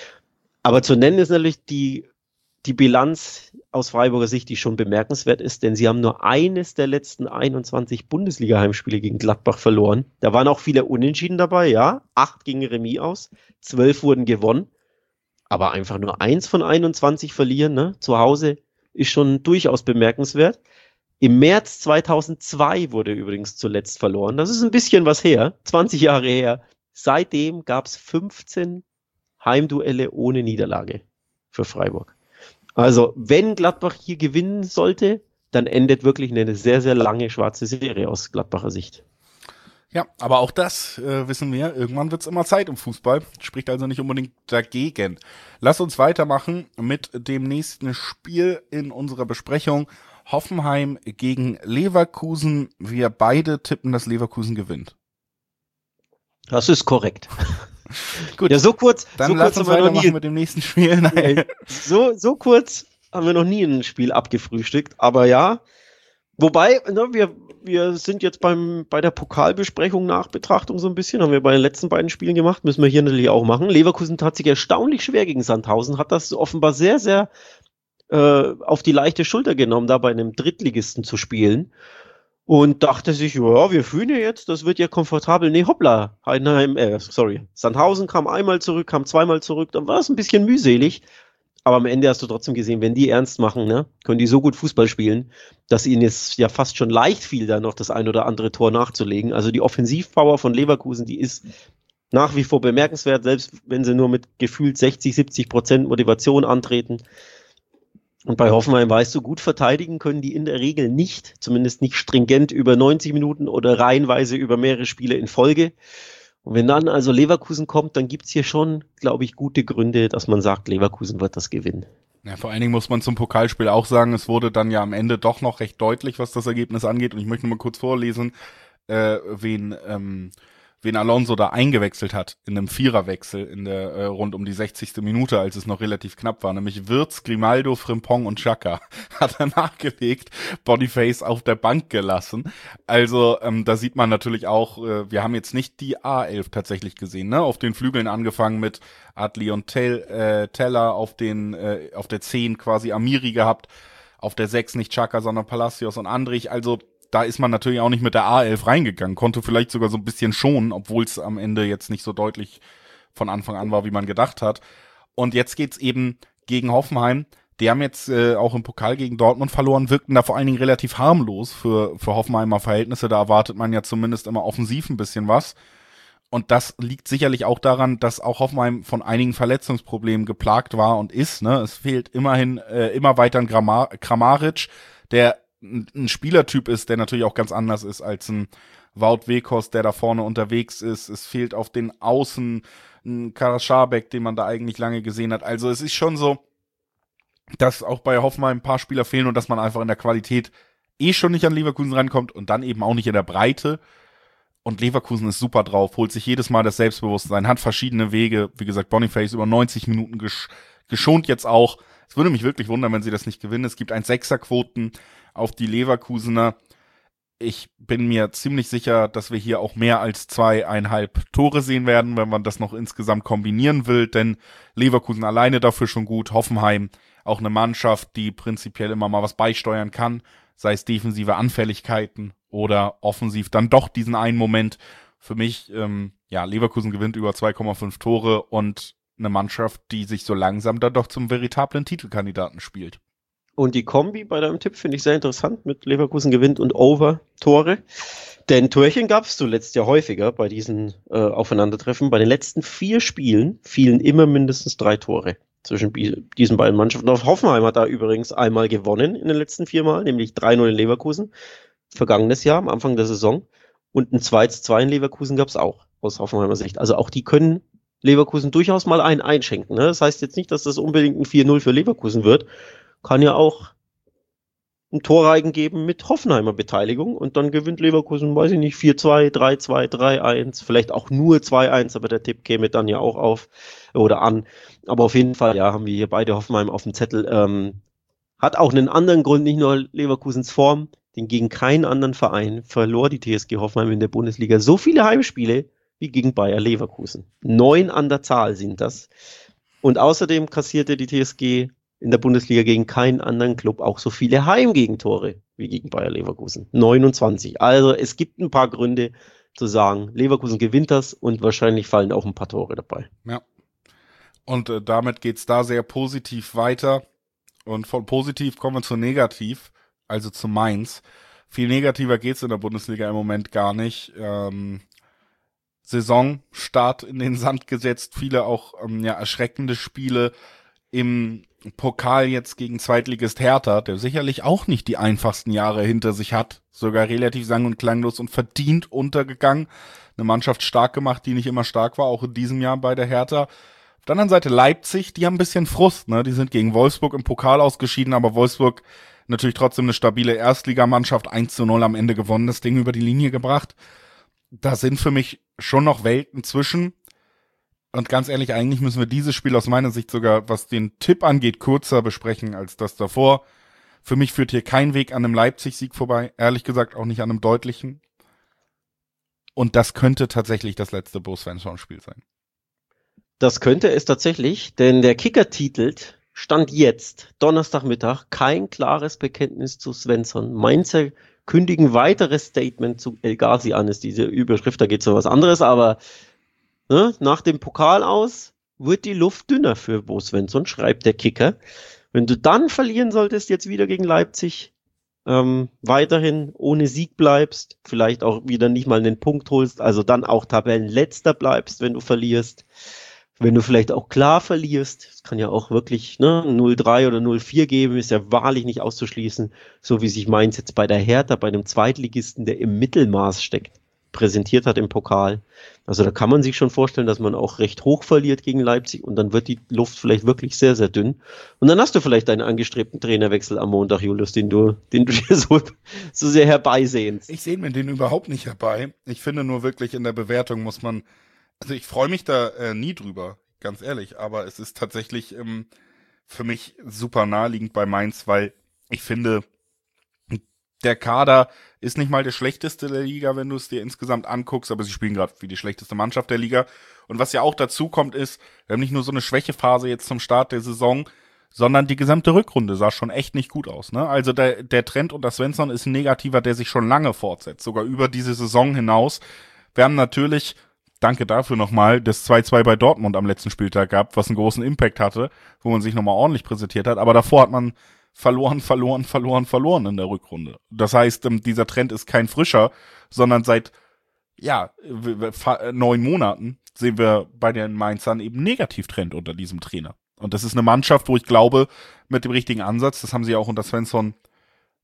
Aber zu nennen ist natürlich die die Bilanz aus Freiburger Sicht, die schon bemerkenswert ist, denn sie haben nur eines der letzten einundzwanzig Bundesliga-Heimspiele gegen Gladbach verloren. Da waren auch viele Unentschieden dabei, ja. Acht gingen Remis aus, zwölf wurden gewonnen. Aber einfach nur eins von einundzwanzig verlieren, ne, zu Hause, ist schon durchaus bemerkenswert. Im März zweitausendzwei wurde übrigens zuletzt verloren. Das ist ein bisschen was her, zwanzig Jahre her. Seitdem gab es fünfzehn Heimduelle ohne Niederlage für Freiburg. Also, wenn Gladbach hier gewinnen sollte, dann endet wirklich eine sehr, sehr lange schwarze Serie aus Gladbacher Sicht. Ja, aber auch das äh, wissen wir, irgendwann wird's immer Zeit im Fußball, spricht also nicht unbedingt dagegen. Lass uns weitermachen mit dem nächsten Spiel in unserer Besprechung. Hoffenheim gegen Leverkusen. Wir beide tippen, dass Leverkusen gewinnt. Das ist korrekt. Gut, ja, so kurz, dann so lass kurz uns haben wir noch weitermachen nie, mit dem nächsten Spiel. Nein. so, so kurz haben wir noch nie ein Spiel abgefrühstückt, aber ja, wobei, ne, wir, wir sind jetzt beim, bei der Pokalbesprechung Nachbetrachtung so ein bisschen, haben wir bei den letzten beiden Spielen gemacht, müssen wir hier natürlich auch machen. Leverkusen tat sich erstaunlich schwer gegen Sandhausen, hat das offenbar sehr, sehr äh, auf die leichte Schulter genommen, da bei einem Drittligisten zu spielen. Und dachte sich, ja, wir fühlen ja jetzt, das wird ja komfortabel. Nee, hoppla, Heidenheim, äh, sorry, Sandhausen kam einmal zurück, kam zweimal zurück, dann war es ein bisschen mühselig. Aber am Ende hast du trotzdem gesehen, wenn die ernst machen, ne, können die so gut Fußball spielen, dass ihnen es ja fast schon leicht fiel, da noch das ein oder andere Tor nachzulegen. Also die Offensivpower von Leverkusen, die ist nach wie vor bemerkenswert, selbst wenn sie nur mit gefühlt sechzig, siebzig Prozent Motivation antreten. Und bei Hoffenheim weißt du, gut verteidigen können die in der Regel nicht, zumindest nicht stringent über neunzig Minuten oder reihenweise über mehrere Spiele in Folge. Und wenn dann also Leverkusen kommt, dann gibt's hier schon, glaube ich, gute Gründe, dass man sagt, Leverkusen wird das gewinnen. Ja, vor allen Dingen muss man zum Pokalspiel auch sagen, es wurde dann ja am Ende doch noch recht deutlich, was das Ergebnis angeht. Und ich möchte nur mal kurz vorlesen, äh, wen ähm, wen Alonso da eingewechselt hat in einem Viererwechsel in der äh, rund um die sechzigste Minute, als es noch relativ knapp war, nämlich Wirtz, Grimaldo, Frimpong und Xhaka hat er nachgelegt, Boniface auf der Bank gelassen. Also ähm, da sieht man natürlich auch, äh, wir haben jetzt nicht die A elf tatsächlich gesehen, ne? Auf den Flügeln angefangen mit Adli und Tell, äh, Teller, auf den äh, auf der zehn quasi Amiri gehabt, auf der sechs nicht Xhaka, sondern Palacios und Andrich, also da ist man natürlich auch nicht mit der A elf reingegangen, konnte vielleicht sogar so ein bisschen schonen, obwohl es am Ende jetzt nicht so deutlich von Anfang an war, wie man gedacht hat. Und jetzt geht's eben gegen Hoffenheim. Die haben jetzt äh, auch im Pokal gegen Dortmund verloren, wirkten da vor allen Dingen relativ harmlos für für Hoffenheimer Verhältnisse. Da erwartet man ja zumindest immer offensiv ein bisschen was. Und das liegt sicherlich auch daran, dass auch Hoffenheim von einigen Verletzungsproblemen geplagt war und ist. Ne? Es fehlt immerhin äh, immer weiter ein Grammar- Kramaric, der ein, ein Spielertyp ist, der natürlich auch ganz anders ist als ein Wout Weghorst, der da vorne unterwegs ist. Es fehlt auf den Außen ein Karaschabek, den man da eigentlich lange gesehen hat. Also es ist schon so, dass auch bei Hoffenheim ein paar Spieler fehlen und dass man einfach in der Qualität eh schon nicht an Leverkusen rankommt und dann eben auch nicht in der Breite. Und Leverkusen ist super drauf, holt sich jedes Mal das Selbstbewusstsein, hat verschiedene Wege. Wie gesagt, Boniface über neunzig Minuten gesch- geschont jetzt auch. Es würde mich wirklich wundern, wenn sie das nicht gewinnen. Es gibt ein Sechserquoten auf die Leverkusener. Ich bin mir ziemlich sicher, dass wir hier auch mehr als zweieinhalb Tore sehen werden, wenn man das noch insgesamt kombinieren will, denn Leverkusen alleine dafür schon gut. Hoffenheim auch eine Mannschaft, die prinzipiell immer mal was beisteuern kann, sei es defensive Anfälligkeiten oder offensiv dann doch diesen einen Moment. Für mich, ähm, ja, Leverkusen gewinnt über zwei Komma fünf Tore und eine Mannschaft, die sich so langsam dann doch zum veritablen Titelkandidaten spielt. Und die Kombi bei deinem Tipp finde ich sehr interessant mit Leverkusen gewinnt und Over-Tore. Denn Törchen gab es zuletzt ja häufiger bei diesen äh, Aufeinandertreffen. Bei den letzten vier Spielen fielen immer mindestens drei Tore zwischen bi- diesen beiden Mannschaften. Auf Hoffenheim hat da übrigens einmal gewonnen in den letzten vier Mal, nämlich drei null in Leverkusen. Vergangenes Jahr, am Anfang der Saison. Und ein zwei zu zwei in Leverkusen gab es auch, aus Hoffenheimer Sicht. Also auch die können Leverkusen durchaus mal einen einschenken. Ne? Das heißt jetzt nicht, dass das unbedingt ein vier null für Leverkusen wird. Kann ja auch ein Torreigen geben mit Hoffenheimer Beteiligung und dann gewinnt Leverkusen, weiß ich nicht, vier zwei, drei zwei, drei eins, vielleicht auch nur zwei eins, aber der Tipp käme dann ja auch auf oder an. Aber auf jeden Fall, ja, haben wir hier beide Hoffenheim auf dem Zettel. Ähm, hat auch einen anderen Grund, nicht nur Leverkusens Form, denn gegen keinen anderen Verein verlor die T S G Hoffenheim in der Bundesliga so viele Heimspiele wie gegen Bayer Leverkusen. Neun an der Zahl sind das. Und außerdem kassierte die T S G in der Bundesliga gegen keinen anderen Club auch so viele Heimgegentore wie gegen Bayer Leverkusen. neunundzwanzig. Also es gibt ein paar Gründe zu sagen, Leverkusen gewinnt das und wahrscheinlich fallen auch ein paar Tore dabei. Ja. Und äh, damit geht's da sehr positiv weiter. Und von positiv kommen wir zu negativ, also zu Mainz. Viel negativer geht's in der Bundesliga im Moment gar nicht. Ähm, Saisonstart in den Sand gesetzt, viele auch ähm, ja, erschreckende Spiele im Pokal jetzt gegen Zweitligist Hertha, der sicherlich auch nicht die einfachsten Jahre hinter sich hat, sogar relativ sang- und klanglos und verdient untergegangen. Eine Mannschaft stark gemacht, die nicht immer stark war, auch in diesem Jahr bei der Hertha. Auf der anderen Seite Leipzig, die haben ein bisschen Frust, ne? Die sind gegen Wolfsburg im Pokal ausgeschieden, aber Wolfsburg natürlich trotzdem eine stabile Erstligamannschaft, eins zu null am Ende gewonnen, das Ding über die Linie gebracht. Da sind für mich schon noch Welten zwischen. Und ganz ehrlich, eigentlich müssen wir dieses Spiel aus meiner Sicht sogar, was den Tipp angeht, kürzer besprechen als das davor. Für mich führt hier kein Weg an einem Leipzig-Sieg vorbei. Ehrlich gesagt auch nicht an einem deutlichen. Und das könnte tatsächlich das letzte Bo Svensson-Spiel sein. Das könnte es tatsächlich, denn der Kicker titelt, Stand jetzt, Donnerstagmittag, kein klares Bekenntnis zu Svensson. Mainzer kündigen weiteres Statement zu El Ghazi an, ist diese Überschrift, da geht es um was anderes, aber ne, nach dem Pokal aus wird die Luft dünner für Bo Svensson, schreibt der Kicker. Wenn du dann verlieren solltest, jetzt wieder gegen Leipzig, ähm, weiterhin ohne Sieg bleibst, vielleicht auch wieder nicht mal einen Punkt holst, also dann auch Tabellenletzter bleibst, wenn du verlierst, wenn du vielleicht auch klar verlierst, es kann ja auch wirklich ne, null drei oder null vier geben, ist ja wahrlich nicht auszuschließen, so wie sich Mainz jetzt bei der Hertha, bei einem Zweitligisten, der im Mittelmaß steckt, präsentiert hat im Pokal. Also da kann man sich schon vorstellen, dass man auch recht hoch verliert gegen Leipzig und dann wird die Luft vielleicht wirklich sehr, sehr dünn. Und dann hast du vielleicht einen angestrebten Trainerwechsel am Montag, Julius, den du, den du dir so, so sehr herbeisehnst. Ich sehe mir den überhaupt nicht herbei. Ich finde nur wirklich in der Bewertung muss man, also ich freue mich da äh, nie drüber, ganz ehrlich, aber es ist tatsächlich ähm, für mich super naheliegend bei Mainz, weil ich finde, der Kader ist nicht mal der schlechteste der Liga, wenn du es dir insgesamt anguckst, aber sie spielen gerade wie die schlechteste Mannschaft der Liga. Und was ja auch dazu kommt ist, wir haben nicht nur so eine Schwächephase jetzt zum Start der Saison, sondern die gesamte Rückrunde sah schon echt nicht gut aus. Ne? Also der, der Trend unter Svensson ist ein negativer, der sich schon lange fortsetzt, sogar über diese Saison hinaus. Wir haben natürlich, danke dafür nochmal, das zwei zwei bei Dortmund am letzten Spieltag gehabt, was einen großen Impact hatte, wo man sich nochmal ordentlich präsentiert hat, aber davor hat man verloren, verloren, verloren, verloren in der Rückrunde. Das heißt, dieser Trend ist kein frischer, sondern seit, ja, neun Monaten sehen wir bei den Mainzern eben Negativtrend unter diesem Trainer. Und das ist eine Mannschaft, wo ich glaube, mit dem richtigen Ansatz, das haben sie auch unter Svensson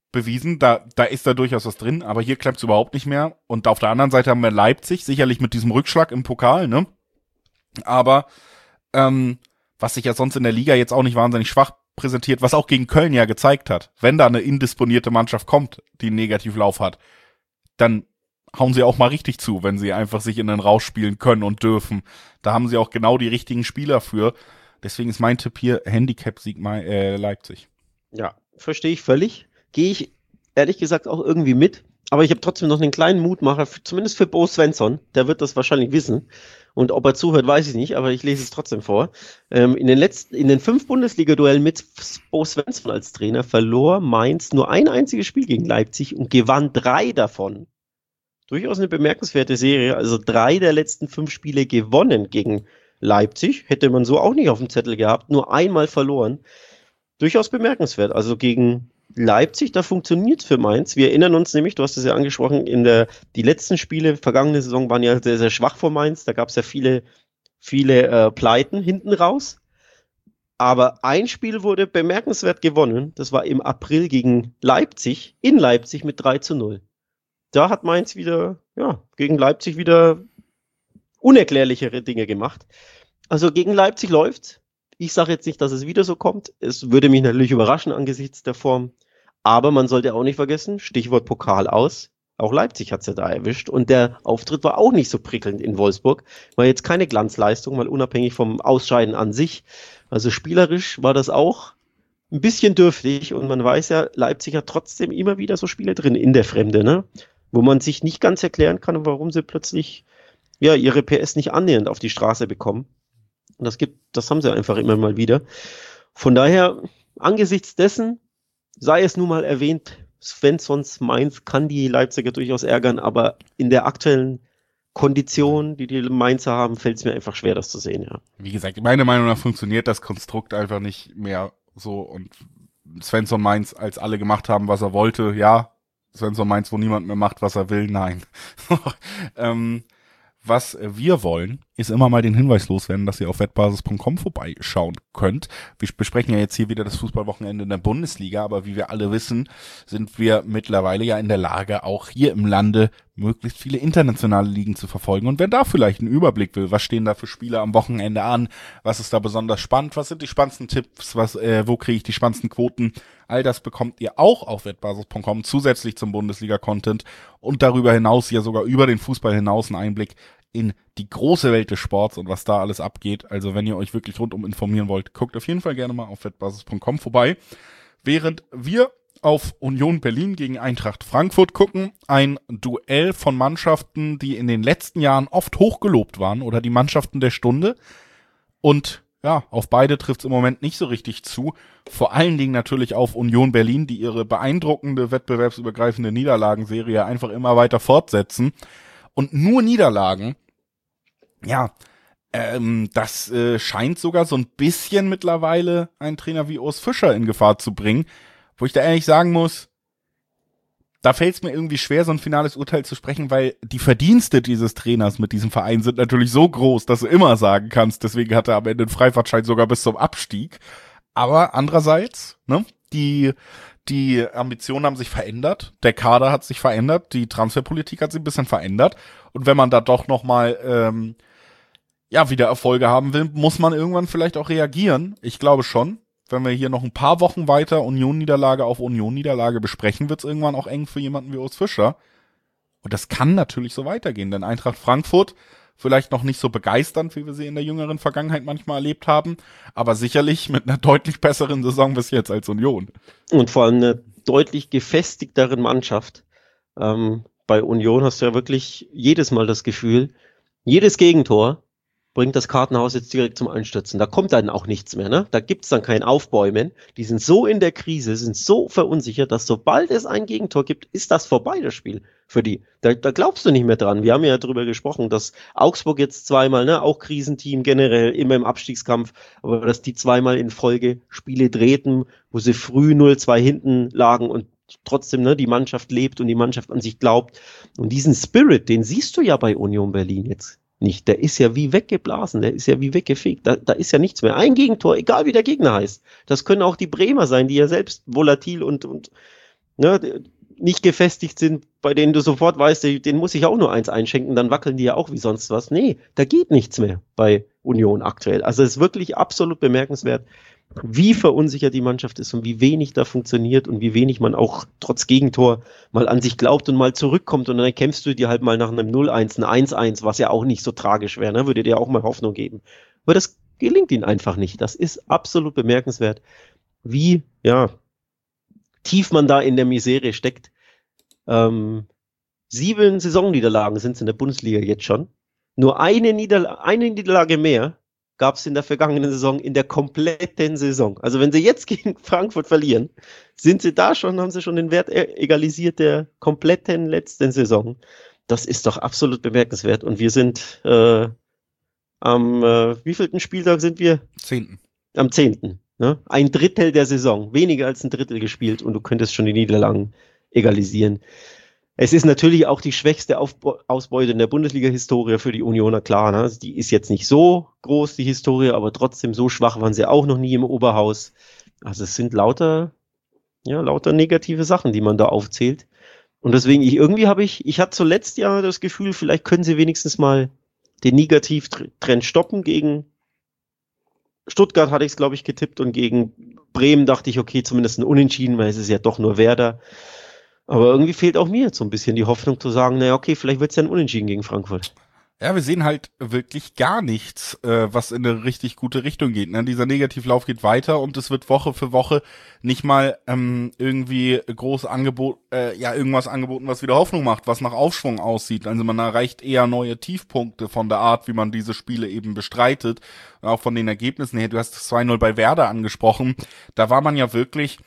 bewiesen, da, da ist da durchaus was drin, aber hier klappt es überhaupt nicht mehr. Und auf der anderen Seite haben wir Leipzig, sicherlich mit diesem Rückschlag im Pokal, ne? Aber ähm, was sich ja sonst in der Liga jetzt auch nicht wahnsinnig schwach präsentiert, was auch gegen Köln ja gezeigt hat, wenn da eine indisponierte Mannschaft kommt, die einen Negativlauf hat, dann hauen sie auch mal richtig zu, wenn sie einfach sich in den Rausch spielen können und dürfen. Da haben sie auch genau die richtigen Spieler für. Deswegen ist mein Tipp hier Handicap-Sieg äh, Leipzig. Ja, verstehe ich völlig. Gehe ich ehrlich gesagt auch irgendwie mit. Aber ich habe trotzdem noch einen kleinen Mutmacher, für, zumindest für Bo Svensson. Der wird das wahrscheinlich wissen. Und ob er zuhört, weiß ich nicht, aber ich lese es trotzdem vor. Ähm, in den letzten, in den fünf Bundesliga-Duellen mit Bo Svensson als Trainer verlor Mainz nur ein einziges Spiel gegen Leipzig und gewann drei davon. Durchaus eine bemerkenswerte Serie. Also drei der letzten fünf Spiele gewonnen gegen Leipzig. Hätte man so auch nicht auf dem Zettel gehabt. Nur einmal verloren. Durchaus bemerkenswert. Also gegen Leipzig, da funktioniert es für Mainz. Wir erinnern uns nämlich, du hast es ja angesprochen, in der, die letzten Spiele, vergangene Saison waren ja sehr, sehr schwach vor Mainz. Da gab es ja viele, viele äh, Pleiten hinten raus. Aber ein Spiel wurde bemerkenswert gewonnen. Das war im April gegen Leipzig, in Leipzig mit drei zu null. Da hat Mainz wieder, ja, gegen Leipzig wieder unerklärlichere Dinge gemacht. Also gegen Leipzig läuft's. Ich sage jetzt nicht, dass es wieder so kommt. Es würde mich natürlich überraschen angesichts der Form. Aber man sollte auch nicht vergessen, Stichwort Pokal aus. Auch Leipzig hat's ja da erwischt. Und der Auftritt war auch nicht so prickelnd in Wolfsburg. War jetzt keine Glanzleistung, mal unabhängig vom Ausscheiden an sich. Also spielerisch war das auch ein bisschen dürftig. Und man weiß ja, Leipzig hat trotzdem immer wieder so Spiele drin in der Fremde, ne? Wo man sich nicht ganz erklären kann, warum sie plötzlich ja ihre P S nicht annähernd auf die Straße bekommen. Und das gibt, das haben sie einfach immer mal wieder. Von daher, angesichts dessen, sei es nun mal erwähnt, Svenssons Mainz kann die Leipziger durchaus ärgern, aber in der aktuellen Kondition, die die Mainzer haben, fällt es mir einfach schwer, das zu sehen, ja. Wie gesagt, meiner Meinung nach funktioniert das Konstrukt einfach nicht mehr so und Svensson Mainz, als alle gemacht haben, was er wollte, ja, Svensson Mainz, wo niemand mehr macht, was er will, nein. ähm, Was wir wollen, ist immer mal den Hinweis loswerden, dass ihr auf wettbasis punkt com vorbeischauen könnt. Wir besprechen ja jetzt hier wieder das Fußballwochenende in der Bundesliga, aber wie wir alle wissen, sind wir mittlerweile ja in der Lage, auch hier im Lande möglichst viele internationale Ligen zu verfolgen. Und wer da vielleicht einen Überblick will, was stehen da für Spiele am Wochenende an, was ist da besonders spannend, was sind die spannendsten Tipps, was, äh, wo kriege ich die spannendsten Quoten, all das bekommt ihr auch auf wettbasis punkt com zusätzlich zum Bundesliga-Content und darüber hinaus ja sogar über den Fußball hinaus einen Einblick in die große Welt des Sports und was da alles abgeht. Also wenn ihr euch wirklich rundum informieren wollt, guckt auf jeden Fall gerne mal auf wettbasis punkt com vorbei. Während wir auf Union Berlin gegen Eintracht Frankfurt gucken, ein Duell von Mannschaften, die in den letzten Jahren oft hochgelobt waren oder die Mannschaften der Stunde. Und ja, auf beide trifft es im Moment nicht so richtig zu. Vor allen Dingen natürlich auf Union Berlin, die ihre beeindruckende wettbewerbsübergreifende Niederlagenserie einfach immer weiter fortsetzen. Und nur Niederlagen, ja, ähm, das äh, scheint sogar so ein bisschen mittlerweile einen Trainer wie Urs Fischer in Gefahr zu bringen, wo ich da ehrlich sagen muss, da fällt es mir irgendwie schwer, so ein finales Urteil zu sprechen, weil die Verdienste dieses Trainers mit diesem Verein sind natürlich so groß, dass du immer sagen kannst, deswegen hat er am Ende einen Freifahrtschein sogar bis zum Abstieg. Aber andererseits, ne, die Die Ambitionen haben sich verändert, der Kader hat sich verändert, die Transferpolitik hat sich ein bisschen verändert. Und wenn man da doch nochmal ähm, ja, wieder Erfolge haben will, muss man irgendwann vielleicht auch reagieren. Ich glaube schon, wenn wir hier noch ein paar Wochen weiter Union-Niederlage auf Union-Niederlage besprechen, wird es irgendwann auch eng für jemanden wie Urs Fischer. Und das kann natürlich so weitergehen, denn Eintracht Frankfurt vielleicht noch nicht so begeisternd, wie wir sie in der jüngeren Vergangenheit manchmal erlebt haben, aber sicherlich mit einer deutlich besseren Saison bis jetzt als Union. Und vor allem einer deutlich gefestigteren Mannschaft. Ähm, bei Union hast du ja wirklich jedes Mal das Gefühl, jedes Gegentor bringt das Kartenhaus jetzt direkt zum Einstürzen. Da kommt dann auch nichts mehr, ne? Da gibt's dann kein Aufbäumen. Die sind so in der Krise, sind so verunsichert, dass sobald es ein Gegentor gibt, ist das vorbei, das Spiel für die. Da, da glaubst du nicht mehr dran. Wir haben ja drüber gesprochen, dass Augsburg jetzt zweimal, ne, auch Krisenteam generell, immer im Abstiegskampf, aber dass die zweimal in Folge Spiele drehten, wo sie früh null zwei hinten lagen und trotzdem, ne, die Mannschaft lebt und die Mannschaft an sich glaubt. Und diesen Spirit, den siehst du ja bei Union Berlin jetzt nicht. Der ist ja wie weggeblasen, der ist ja wie weggefegt. Da, da ist ja nichts mehr. Ein Gegentor, egal wie der Gegner heißt. Das können auch die Bremer sein, die ja selbst volatil und, und ne, nicht gefestigt sind, bei denen du sofort weißt, denen muss ich auch nur eins einschenken, dann wackeln die ja auch wie sonst was. Nee, da geht nichts mehr bei Union aktuell. Also es ist wirklich absolut bemerkenswert, wie verunsichert die Mannschaft ist und wie wenig da funktioniert und wie wenig man auch trotz Gegentor mal an sich glaubt und mal zurückkommt und dann kämpfst du dir halt mal nach einem null eins, ein eins eins, was ja auch nicht so tragisch wäre, ne? Würde dir auch mal Hoffnung geben. Aber das gelingt ihnen einfach nicht. Das ist absolut bemerkenswert, wie, ja, tief man da in der Misere steckt. Ähm, sieben Saisonniederlagen sind es in der Bundesliga jetzt schon. Nur eine, Niederla- eine Niederlage mehr gab es in der vergangenen Saison, in der kompletten Saison. Also wenn sie jetzt gegen Frankfurt verlieren, sind sie da schon, haben sie schon den Wert e- egalisiert der kompletten letzten Saison. Das ist doch absolut bemerkenswert. Und wir sind äh, am äh, wievielten Spieltag sind wir? Zehnten. Am zehnten. Ne? Ein Drittel der Saison, weniger als ein Drittel gespielt und du könntest schon die Niederlagen egalisieren. Es ist natürlich auch die schwächste Aufbe- Ausbeute in der Bundesliga-Historie für die Unioner, klar. Ne? Also die ist jetzt nicht so groß, die Historie, aber trotzdem so schwach waren sie auch noch nie im Oberhaus. Also es sind lauter, ja, lauter negative Sachen, die man da aufzählt. Und deswegen, ich, irgendwie habe ich, ich hatte zuletzt ja das Gefühl, vielleicht können sie wenigstens mal den Negativtrend stoppen. Gegen Stuttgart hatte ich es, glaube ich, getippt und gegen Bremen dachte ich, okay, zumindest ein Unentschieden, weil es ist ja doch nur Werder. Aber irgendwie fehlt auch mir jetzt so ein bisschen die Hoffnung zu sagen, naja, okay, vielleicht wird es ja ein Unentschieden gegen Frankfurt. Ja, wir sehen halt wirklich gar nichts, äh, was in eine richtig gute Richtung geht. Ne? Dieser Negativlauf geht weiter und es wird Woche für Woche nicht mal ähm, irgendwie groß Angebot, äh, ja irgendwas angeboten, was wieder Hoffnung macht, was nach Aufschwung aussieht. Also man erreicht eher neue Tiefpunkte von der Art, wie man diese Spiele eben bestreitet. Und auch von den Ergebnissen her. Du hast das zwei null bei Werder angesprochen. Da war man ja wirklich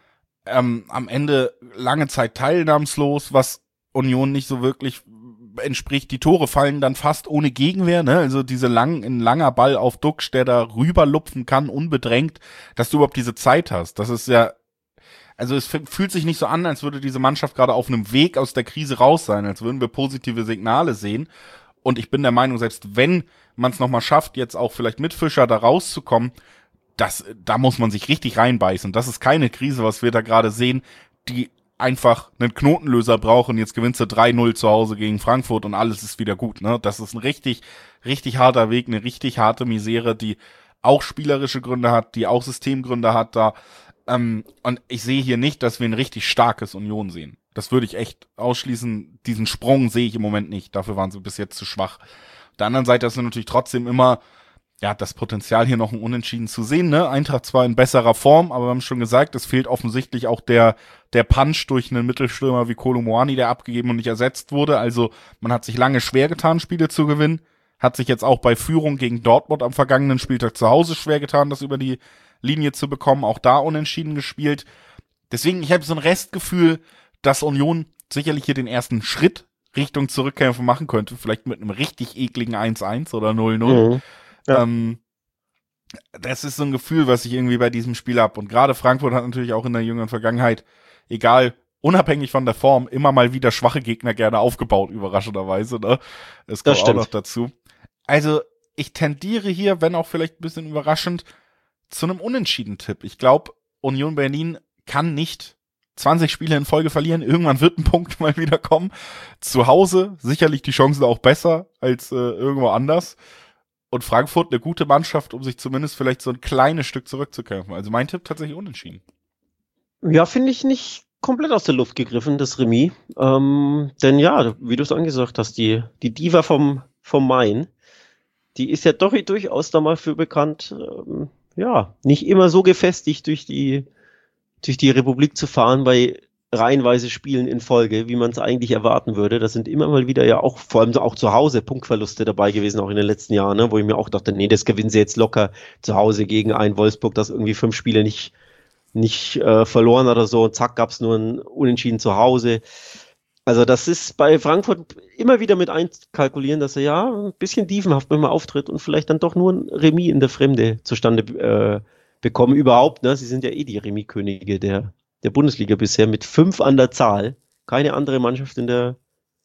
ähm, am Ende lange Zeit teilnahmslos, was Union nicht so wirklich entspricht. Die Tore fallen dann fast ohne Gegenwehr, ne? Also diese lang, ein langer Ball auf Duxch, der da rüberlupfen kann, unbedrängt, dass du überhaupt diese Zeit hast. Das ist ja, also es f- fühlt sich nicht so an, als würde diese Mannschaft gerade auf einem Weg aus der Krise raus sein, als würden wir positive Signale sehen. Und ich bin der Meinung, selbst wenn man es nochmal schafft, jetzt auch vielleicht mit Fischer da rauszukommen, das, da muss man sich richtig reinbeißen. Das ist keine Krise, was wir da gerade sehen, die einfach einen Knotenlöser brauchen. Jetzt gewinnst du drei null zu Hause gegen Frankfurt und alles ist wieder gut. Ne? Das ist ein richtig, richtig harter Weg, eine richtig harte Misere, die auch spielerische Gründe hat, die auch Systemgründe hat da. Ähm, und ich sehe hier nicht, dass wir ein richtig starkes Union sehen. Das würde ich echt ausschließen. Diesen Sprung sehe ich im Moment nicht. Dafür waren sie bis jetzt zu schwach. Auf der anderen Seite ist natürlich trotzdem immer ja, das Potenzial hier noch ein Unentschieden zu sehen, ne? Eintracht zwar in besserer Form, aber wir haben schon gesagt, es fehlt offensichtlich auch der, der Punch durch einen Mittelstürmer wie Kolo Muani, der abgegeben und nicht ersetzt wurde. Also, man hat sich lange schwer getan, Spiele zu gewinnen. Hat sich jetzt auch bei Führung gegen Dortmund am vergangenen Spieltag zu Hause schwer getan, das über die Linie zu bekommen. Auch da unentschieden gespielt. Deswegen, ich habe so ein Restgefühl, dass Union sicherlich hier den ersten Schritt Richtung Zurückkämpfen machen könnte. Vielleicht mit einem richtig ekligen eins eins oder null null. Mhm. Ja. Ähm, das ist so ein Gefühl, was ich irgendwie bei diesem Spiel habe. Und gerade Frankfurt hat natürlich auch in der jüngeren Vergangenheit, egal, unabhängig von der Form, immer mal wieder schwache Gegner gerne aufgebaut, überraschenderweise. Ne? Das kommt auch noch dazu. Also ich tendiere hier, wenn auch vielleicht ein bisschen überraschend, zu einem Unentschieden-Tipp. Ich glaube, Union Berlin kann nicht zwanzig Spiele in Folge verlieren. Irgendwann wird ein Punkt mal wieder kommen. Zu Hause sicherlich die Chancen auch besser als äh, irgendwo anders. Und Frankfurt eine gute Mannschaft, um sich zumindest vielleicht so ein kleines Stück zurückzukämpfen. Also mein Tipp tatsächlich unentschieden. Ja, finde ich nicht komplett aus der Luft gegriffen, das Remis. Ähm, denn ja, wie du es angesagt hast, die, die Diva vom, vom Main, die ist ja doch durchaus da mal für bekannt, ähm, ja, nicht immer so gefestigt durch die, durch die Republik zu fahren bei reihenweise Spielen in Folge, wie man es eigentlich erwarten würde. Da sind immer mal wieder ja auch, vor allem auch zu Hause, Punktverluste dabei gewesen, auch in den letzten Jahren, ne, wo ich mir auch dachte, nee, das gewinnen sie jetzt locker zu Hause gegen ein Wolfsburg, das irgendwie fünf Spiele nicht, nicht äh, verloren oder so, und zack, gab es nur ein Unentschieden zu Hause. Also das ist bei Frankfurt immer wieder mit einkalkulieren, dass er ja ein bisschen dievenhaft manchmal auftritt und vielleicht dann doch nur ein Remis in der Fremde zustande äh, bekommen überhaupt. Ne? Sie sind ja eh die Remis-Könige der der Bundesliga bisher mit fünf an der Zahl. Keine andere Mannschaft in der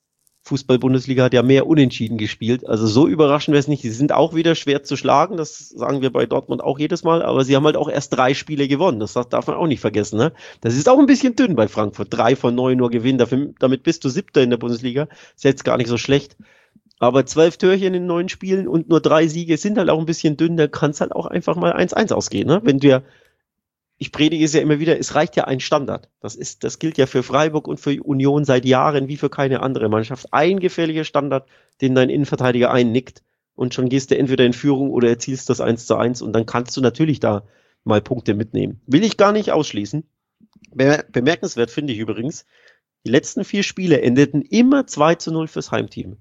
Fußball-Bundesliga hat ja mehr Unentschieden gespielt. Also so überraschend wäre es nicht. Sie sind auch wieder schwer zu schlagen, das sagen wir bei Dortmund auch jedes Mal, aber sie haben halt auch erst drei Spiele gewonnen. Das darf man auch nicht vergessen. Ne? Das ist auch ein bisschen dünn bei Frankfurt. Drei von neun nur gewinnen, dafür, damit bist du Siebter in der Bundesliga. Ist jetzt gar nicht so schlecht. Aber zwölf Türchen in neun Spielen und nur drei Siege sind halt auch ein bisschen dünn. Da kann es halt auch einfach mal eins eins ausgehen. Ne? Wenn wir Ich predige es ja immer wieder, es reicht ja ein Standard. Das ist, das gilt ja für Freiburg und für Union seit Jahren wie für keine andere Mannschaft. Ein gefährlicher Standard, den dein Innenverteidiger einnickt und schon gehst du entweder in Führung oder erzielst das eins zu eins und dann kannst du natürlich da mal Punkte mitnehmen. Will ich gar nicht ausschließen. Be- bemerkenswert finde ich übrigens, die letzten vier Spiele endeten immer zwei zu null fürs Heimteam.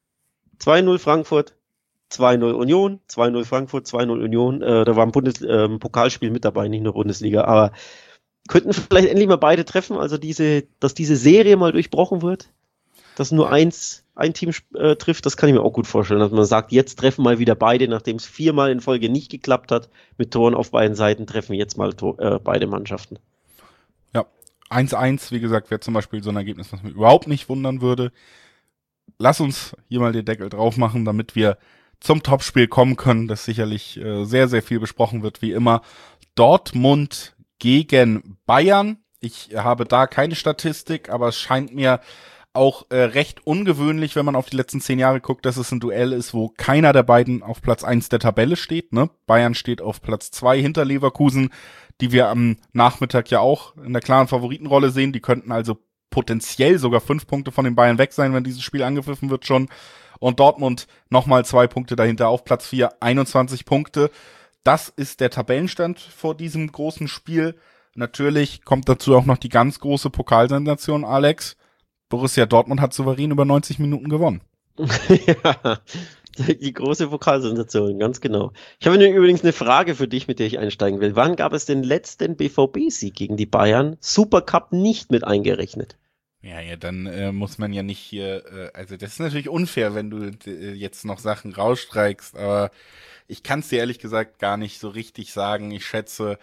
zwei null Frankfurt, zwei null Union, zwei null Frankfurt, zwei null Union. Äh, da war ein Bundes äh, ein Pokalspiel mit dabei, nicht nur Bundesliga. Aber könnten vielleicht endlich mal beide treffen, also diese, dass diese Serie mal durchbrochen wird, dass nur eins, ein Team äh, trifft, das kann ich mir auch gut vorstellen, dass man sagt, jetzt treffen mal wieder beide, nachdem es viermal in Folge nicht geklappt hat, mit Toren auf beiden Seiten, treffen jetzt mal to- äh, beide Mannschaften. Ja, eins eins, wie gesagt, wäre zum Beispiel so ein Ergebnis, was mich überhaupt nicht wundern würde. Lass uns hier mal den Deckel drauf machen, damit wir zum Topspiel kommen können, das sicherlich äh, sehr, sehr viel besprochen wird, wie immer. Dortmund gegen Bayern. Ich habe da keine Statistik, aber es scheint mir auch äh, recht ungewöhnlich, wenn man auf die letzten zehn Jahre guckt, dass es ein Duell ist, wo keiner der beiden auf Platz eins der Tabelle steht. Ne? Bayern steht auf Platz zwei hinter Leverkusen, die wir am Nachmittag ja auch in der klaren Favoritenrolle sehen. Die könnten also potenziell sogar fünf Punkte von den Bayern weg sein, wenn dieses Spiel angepfiffen wird schon. Und Dortmund nochmal zwei Punkte dahinter auf Platz vier, einundzwanzig Punkte. Das ist der Tabellenstand vor diesem großen Spiel. Natürlich kommt dazu auch noch die ganz große Pokalsensation, Alex. Borussia Dortmund hat souverän über neunzig Minuten gewonnen. Ja, die große Pokalsensation, ganz genau. Ich habe übrigens eine Frage für dich, mit der ich einsteigen will. Wann gab es den letzten B V B-Sieg gegen die Bayern? Supercup nicht mit eingerechnet. Ja, ja, dann äh, muss man ja nicht hier, äh, also das ist natürlich unfair, wenn du äh, jetzt noch Sachen rausstreikst, aber ich kann es dir ehrlich gesagt gar nicht so richtig sagen. Ich schätze,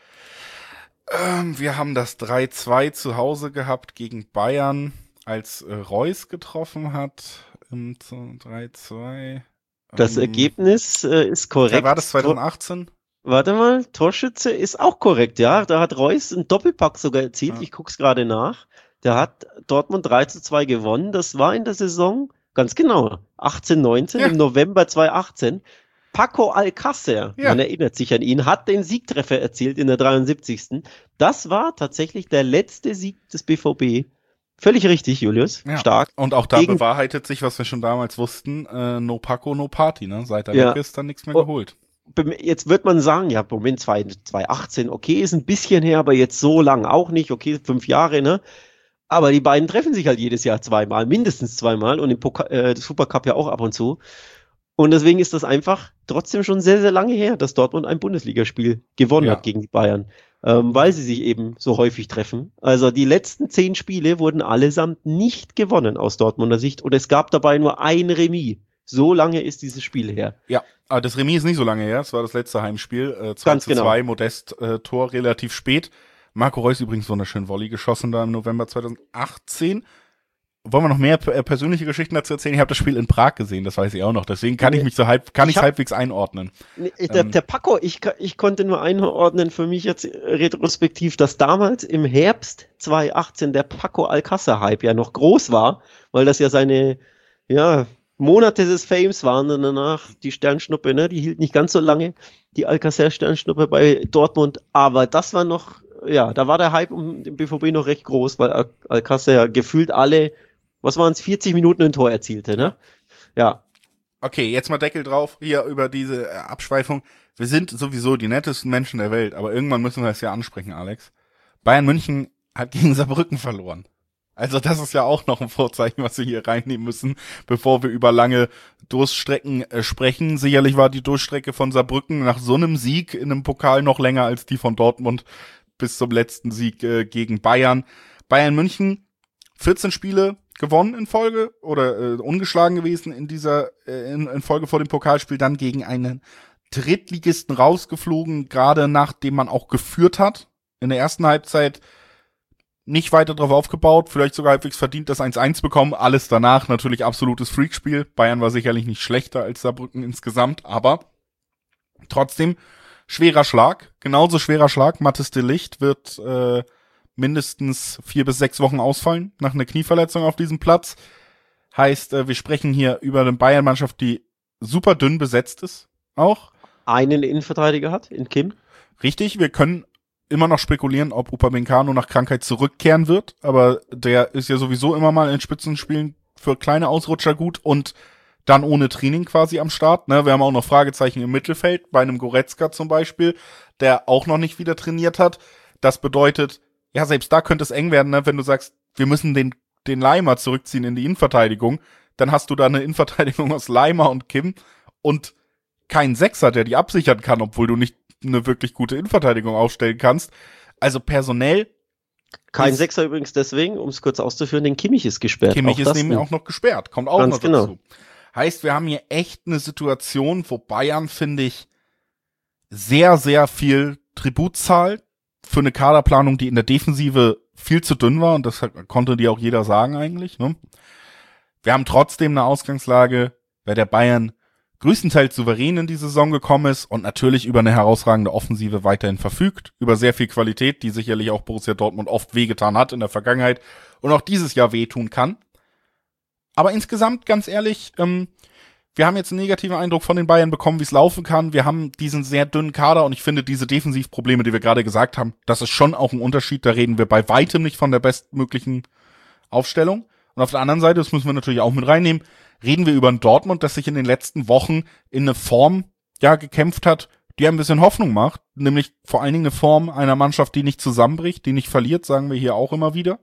ähm, wir haben das drei zwei zu Hause gehabt gegen Bayern, als äh, Reus getroffen hat, im drei zwei. Das ähm, Ergebnis äh, ist korrekt. War das zwanzig achtzehn? Warte mal, Torschütze ist auch korrekt, ja. Da hat Reus einen Doppelpack sogar erzielt. Ja. Ich guck's gerade nach. Der hat Dortmund drei zu zwei gewonnen. Das war in der Saison, ganz genau, achtzehn neunzehn, ja. Im November zweitausendachtzehn. Paco Alcácer, ja. Man erinnert sich an ihn, hat den Siegtreffer erzielt in der dreiundsiebzigsten. Das war tatsächlich der letzte Sieg des B V B. Völlig richtig, Julius. Ja. Stark. Und auch da Gegen bewahrheitet sich, was wir schon damals wussten, äh, no Paco, no Party. Ne? Seit er ja. weg ist, dann nichts mehr geholt. Jetzt wird man sagen, ja, Moment, zweitausendachtzehn, okay, ist ein bisschen her, aber jetzt so lang auch nicht, okay, fünf Jahre, ne? Aber die beiden treffen sich halt jedes Jahr zweimal, mindestens zweimal und im Poka- äh, Supercup ja auch ab und zu. Und deswegen ist das einfach trotzdem schon sehr, sehr lange her, dass Dortmund ein Bundesligaspiel gewonnen ja. hat gegen die Bayern, ähm, weil sie sich eben so häufig treffen. Also die letzten zehn Spiele wurden allesamt nicht gewonnen aus Dortmunder Sicht und es gab dabei nur ein Remis. So lange ist dieses Spiel her. Ja, aber das Remis ist nicht so lange her, es war das letzte Heimspiel, äh, zwei zu zwei, genau. Modest äh, Tor relativ spät. Marco Reus übrigens wunderschön Volley geschossen da im November zweitausendachtzehn. Wollen wir noch mehr p- persönliche Geschichten dazu erzählen? Ich habe das Spiel in Prag gesehen, das weiß ich auch noch. Deswegen kann ich mich so halb, kann ich, ich halbwegs einordnen. Der, ähm, der Paco, ich, ich konnte nur einordnen für mich jetzt retrospektiv, dass damals im Herbst zweitausendachtzehn der Paco Alcácer-Hype ja noch groß war, weil das ja seine, ja, Monate des Fames waren und danach die Sternschnuppe, ne, die hielt nicht ganz so lange, die Alcácer-Sternschnuppe bei Dortmund, aber das war noch, ja, da war der Hype um den B V B noch recht groß, weil Al- Alcácer ja gefühlt alle, was waren es, vierzig Minuten ein Tor erzielte, ne? Ja. Okay, jetzt mal Deckel drauf hier über diese äh, Abschweifung. Wir sind sowieso die nettesten Menschen der Welt, aber irgendwann müssen wir das ja ansprechen, Alex. Bayern München hat gegen Saarbrücken verloren. Also das ist ja auch noch ein Vorzeichen, was wir hier reinnehmen müssen, bevor wir über lange Durststrecken äh, sprechen. Sicherlich war die Durststrecke von Saarbrücken nach so einem Sieg in einem Pokal noch länger als die von Dortmund bis zum letzten Sieg äh, gegen Bayern. Bayern München, vierzehn Spiele gewonnen in Folge oder äh, ungeschlagen gewesen in dieser äh, in, in Folge vor dem Pokalspiel, dann gegen einen Drittligisten rausgeflogen, gerade nachdem man auch geführt hat. In der ersten Halbzeit nicht weiter drauf aufgebaut, vielleicht sogar halbwegs verdient das eins eins bekommen. Alles danach natürlich absolutes Freakspiel. Bayern war sicherlich nicht schlechter als Saarbrücken insgesamt, aber trotzdem schwerer Schlag. Genauso schwerer Schlag. Mathis de Ligt wird äh, mindestens vier bis sechs Wochen ausfallen nach einer Knieverletzung auf diesem Platz. Heißt, äh, wir sprechen hier über eine Bayern-Mannschaft, die super dünn besetzt ist auch. Einen Innenverteidiger hat, in Kim. Richtig, wir können immer noch spekulieren, ob Upamecano nach Krankheit zurückkehren wird, aber der ist ja sowieso immer mal in Spitzenspielen für kleine Ausrutscher gut und dann ohne Training quasi am Start. Ne? Wir haben auch noch Fragezeichen im Mittelfeld, bei einem Goretzka zum Beispiel, der auch noch nicht wieder trainiert hat. Das bedeutet, ja, selbst da könnte es eng werden, ne? Wenn du sagst, wir müssen den, den Leimer zurückziehen in die Innenverteidigung, dann hast du da eine Innenverteidigung aus Leimer und Kim und keinen Sechser, der die absichern kann, obwohl du nicht eine wirklich gute Innenverteidigung aufstellen kannst. Also personell. Kein ist, Sechser übrigens deswegen, um es kurz auszuführen, denn Kimmich ist gesperrt. Kimmich ist nämlich auch noch gesperrt, kommt auch noch genau. dazu. Heißt, wir haben hier echt eine Situation, wo Bayern, finde ich, sehr, sehr viel Tribut zahlt für eine Kaderplanung, die in der Defensive viel zu dünn war und das konnte dir auch jeder sagen eigentlich. Ne? Wir haben trotzdem eine Ausgangslage, bei der Bayern größtenteils souverän in die Saison gekommen ist und natürlich über eine herausragende Offensive weiterhin verfügt, über sehr viel Qualität, die sicherlich auch Borussia Dortmund oft wehgetan hat in der Vergangenheit und auch dieses Jahr wehtun kann. Aber insgesamt, ganz ehrlich, ähm, wir haben jetzt einen negativen Eindruck von den Bayern bekommen, wie es laufen kann. Wir haben diesen sehr dünnen Kader und ich finde, diese Defensivprobleme, die wir gerade gesagt haben, das ist schon auch ein Unterschied. Da reden wir bei weitem nicht von der bestmöglichen Aufstellung. Und auf der anderen Seite, das müssen wir natürlich auch mit reinnehmen, reden wir über ein Dortmund, das sich in den letzten Wochen in eine Form ja gekämpft hat, die ein bisschen Hoffnung macht, nämlich vor allen Dingen eine Form einer Mannschaft, die nicht zusammenbricht, die nicht verliert, sagen wir hier auch immer wieder.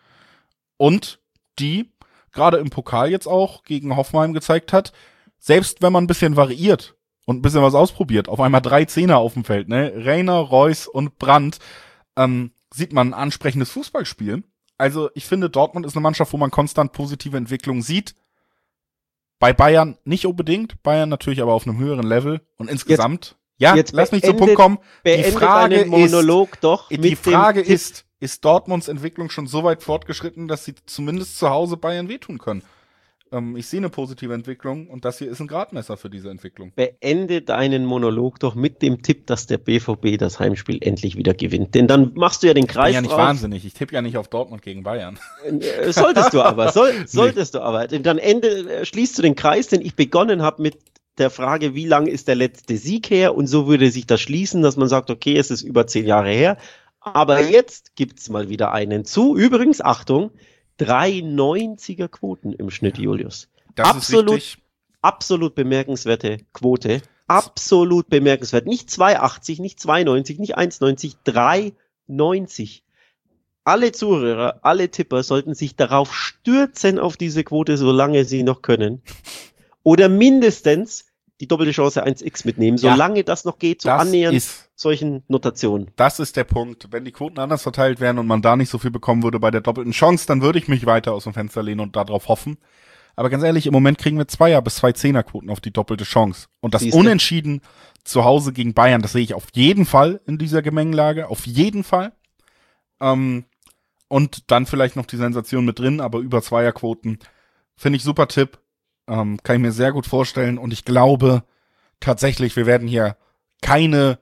Und die gerade im Pokal jetzt auch gegen Hoffenheim gezeigt hat, selbst wenn man ein bisschen variiert und ein bisschen was ausprobiert, auf einmal drei Zehner auf dem Feld, ne, Reiner, Reus und Brandt, ähm, sieht man ein ansprechendes Fußballspiel. Also ich finde, Dortmund ist eine Mannschaft, wo man konstant positive Entwicklung sieht. Bei Bayern nicht unbedingt, Bayern natürlich aber auf einem höheren Level und insgesamt, jetzt, ja, jetzt lass mich zum Punkt kommen. Die Frage Monolog ist, doch die Frage ist, ist Dortmunds Entwicklung schon so weit fortgeschritten, dass sie zumindest zu Hause Bayern wehtun können? Ähm, ich sehe eine positive Entwicklung und das hier ist ein Gradmesser für diese Entwicklung. Beende deinen Monolog doch mit dem Tipp, dass der B V B das Heimspiel endlich wieder gewinnt. Denn dann machst du ja den Kreis. Ich bin ja nicht drauf. wahnsinnig. Ich tippe ja nicht auf Dortmund gegen Bayern. Solltest du aber. Soll, solltest nee. du aber. Dann Ende, schließt du den Kreis, den ich begonnen habe mit der Frage, wie lang ist der letzte Sieg her? Und so würde sich das schließen, dass man sagt, okay, es ist über zehn Jahre her. Aber jetzt gibt's mal wieder einen zu. Übrigens, Achtung, drei neunziger Quoten im Schnitt, Julius. Das absolut, ist richtig. Absolut bemerkenswerte Quote. Absolut bemerkenswert. Nicht zwei achtzig, nicht zwei neunzig, nicht eins neunzig, drei neunzig. Alle Zuhörer, alle Tipper sollten sich darauf stürzen auf diese Quote, solange sie noch können. Oder mindestens die doppelte Chance eins x mitnehmen, solange ja, das noch geht, so annähernd solchen Notationen. Das ist der Punkt. Wenn die Quoten anders verteilt wären und man da nicht so viel bekommen würde bei der doppelten Chance, dann würde ich mich weiter aus dem Fenster lehnen und darauf hoffen. Aber ganz ehrlich, im Moment kriegen wir Zweier- bis zwei Zehner-Quoten auf die doppelte Chance. Und das Siehste. Unentschieden zu Hause gegen Bayern, das sehe ich auf jeden Fall in dieser Gemengelage. Auf jeden Fall. Ähm, und dann vielleicht noch die Sensation mit drin, aber über Zweierquoten finde ich super Tipp. Ähm, kann ich mir sehr gut vorstellen. Und ich glaube tatsächlich, wir werden hier keine,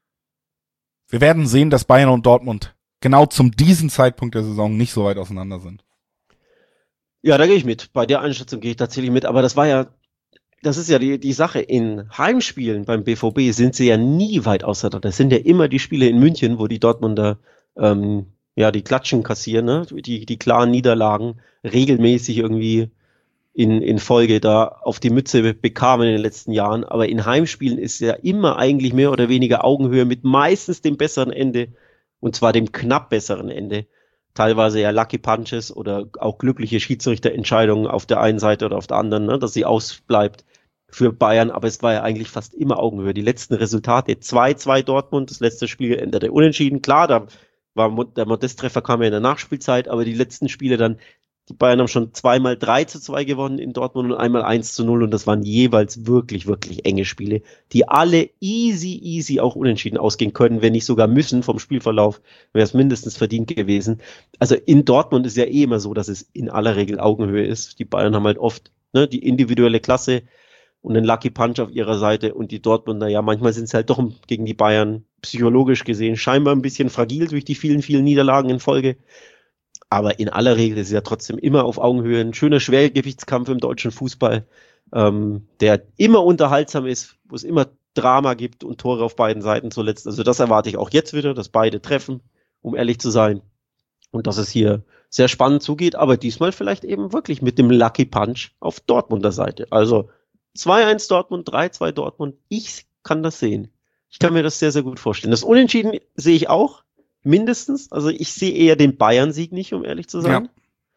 wir werden sehen, dass Bayern und Dortmund genau zum diesen Zeitpunkt der Saison nicht so weit auseinander sind. Ja, da gehe ich mit. Bei der Einschätzung gehe ich tatsächlich mit. Aber das war ja, das ist ja die, die Sache. In Heimspielen beim B V B sind sie ja nie weit auseinander. Das sind ja immer die Spiele in München, wo die Dortmunder, ähm, ja, die Klatschen kassieren, ne? Die, die klaren Niederlagen regelmäßig irgendwie in, in Folge da auf die Mütze bekamen in den letzten Jahren. Aber in Heimspielen ist ja immer eigentlich mehr oder weniger Augenhöhe mit meistens dem besseren Ende. Und zwar dem knapp besseren Ende. Teilweise ja Lucky Punches oder auch glückliche Schiedsrichterentscheidungen auf der einen Seite oder auf der anderen, ne, dass sie ausbleibt für Bayern, aber es war ja eigentlich fast immer Augenhöhe. Die letzten Resultate, zwei zwei Dortmund, das letzte Spiel endete unentschieden, klar, da war der Modest-Treffer kam ja in der Nachspielzeit, aber die letzten Spiele dann Die Bayern haben schon zweimal drei zu zwei gewonnen in Dortmund und einmal eins zu null und das waren jeweils wirklich, wirklich enge Spiele, die alle easy, easy auch unentschieden ausgehen können, wenn nicht sogar müssen vom Spielverlauf, wäre es mindestens verdient gewesen. Also in Dortmund ist ja eh immer so, dass es in aller Regel Augenhöhe ist. Die Bayern haben halt oft ne, die individuelle Klasse und einen Lucky Punch auf ihrer Seite und die Dortmunder, ja, manchmal sind es halt doch gegen die Bayern psychologisch gesehen scheinbar ein bisschen fragil durch die vielen, vielen Niederlagen in Folge. Aber in aller Regel ist es ja trotzdem immer auf Augenhöhe ein schöner Schwergewichtskampf im deutschen Fußball, ähm, der immer unterhaltsam ist, wo es immer Drama gibt und Tore auf beiden Seiten zuletzt. Also das erwarte ich auch jetzt wieder, dass beide treffen, um ehrlich zu sein. Und dass es hier sehr spannend zugeht, aber diesmal vielleicht eben wirklich mit dem Lucky Punch auf Dortmunder Seite. Also zwei eins Dortmund, drei zwei Dortmund. Ich kann das sehen. Ich kann mir das sehr, sehr gut vorstellen. Das Unentschieden sehe ich auch. Mindestens, also ich sehe eher den Bayern-Sieg nicht, um ehrlich zu sein. Ja.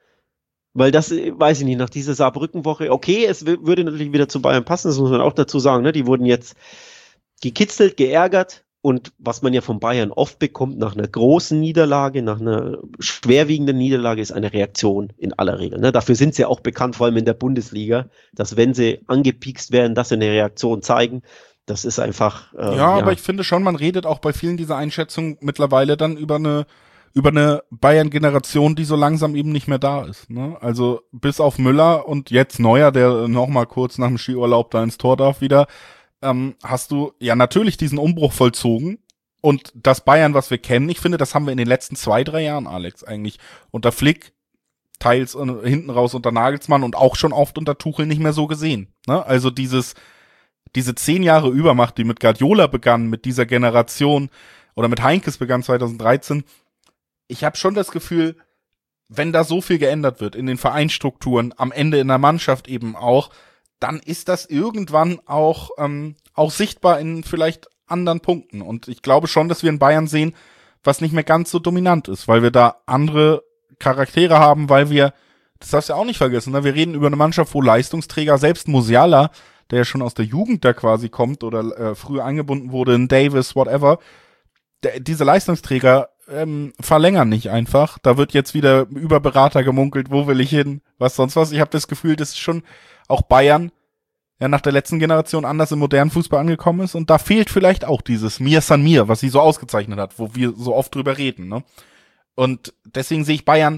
Weil das, weiß ich nicht, nach dieser Saarbrücken-Woche, okay, es w- würde natürlich wieder zu Bayern passen, das muss man auch dazu sagen, ne? Die wurden jetzt gekitzelt, geärgert und was man ja von Bayern oft bekommt nach einer großen Niederlage, nach einer schwerwiegenden Niederlage, ist eine Reaktion in aller Regel. Ne? Dafür sind sie auch bekannt, vor allem in der Bundesliga, dass wenn sie angepiekst werden, dass sie eine Reaktion zeigen. Das ist einfach. Äh, ja, ja, aber ich finde schon, man redet auch bei vielen dieser Einschätzungen mittlerweile dann über eine über eine Bayern-Generation, die so langsam eben nicht mehr da ist. Ne? Also bis auf Müller und jetzt Neuer, der noch mal kurz nach dem Skiurlaub da ins Tor darf wieder, ähm, hast du ja natürlich diesen Umbruch vollzogen. Und das Bayern, was wir kennen, ich finde, das haben wir in den letzten zwei, drei Jahren, Alex, eigentlich unter Flick, teils uh, hinten raus unter Nagelsmann und auch schon oft unter Tuchel nicht mehr so gesehen. Ne? Also dieses Diese zehn Jahre Übermacht, die mit Guardiola begann, mit dieser Generation oder mit Heinkes begann zwanzig dreizehn, ich habe schon das Gefühl, wenn da so viel geändert wird in den Vereinsstrukturen, am Ende in der Mannschaft eben auch, dann ist das irgendwann auch ähm, auch sichtbar in vielleicht anderen Punkten. Und ich glaube schon, dass wir in Bayern sehen, was nicht mehr ganz so dominant ist, weil wir da andere Charaktere haben, weil wir, das darfst du ja auch nicht vergessen, ne? Wir reden über eine Mannschaft, wo Leistungsträger, selbst Musiala, der ja schon aus der Jugend da quasi kommt oder äh, früher eingebunden wurde, in Davis, whatever, der, diese Leistungsträger ähm, verlängern nicht einfach. Da wird jetzt wieder über Berater gemunkelt, wo will ich hin, was sonst was. Ich habe das Gefühl, dass schon auch Bayern ja nach der letzten Generation anders im modernen Fußball angekommen ist und da fehlt vielleicht auch dieses Mir San Mir, was sie so ausgezeichnet hat, wo wir so oft drüber reden. Ne? Und deswegen sehe ich Bayern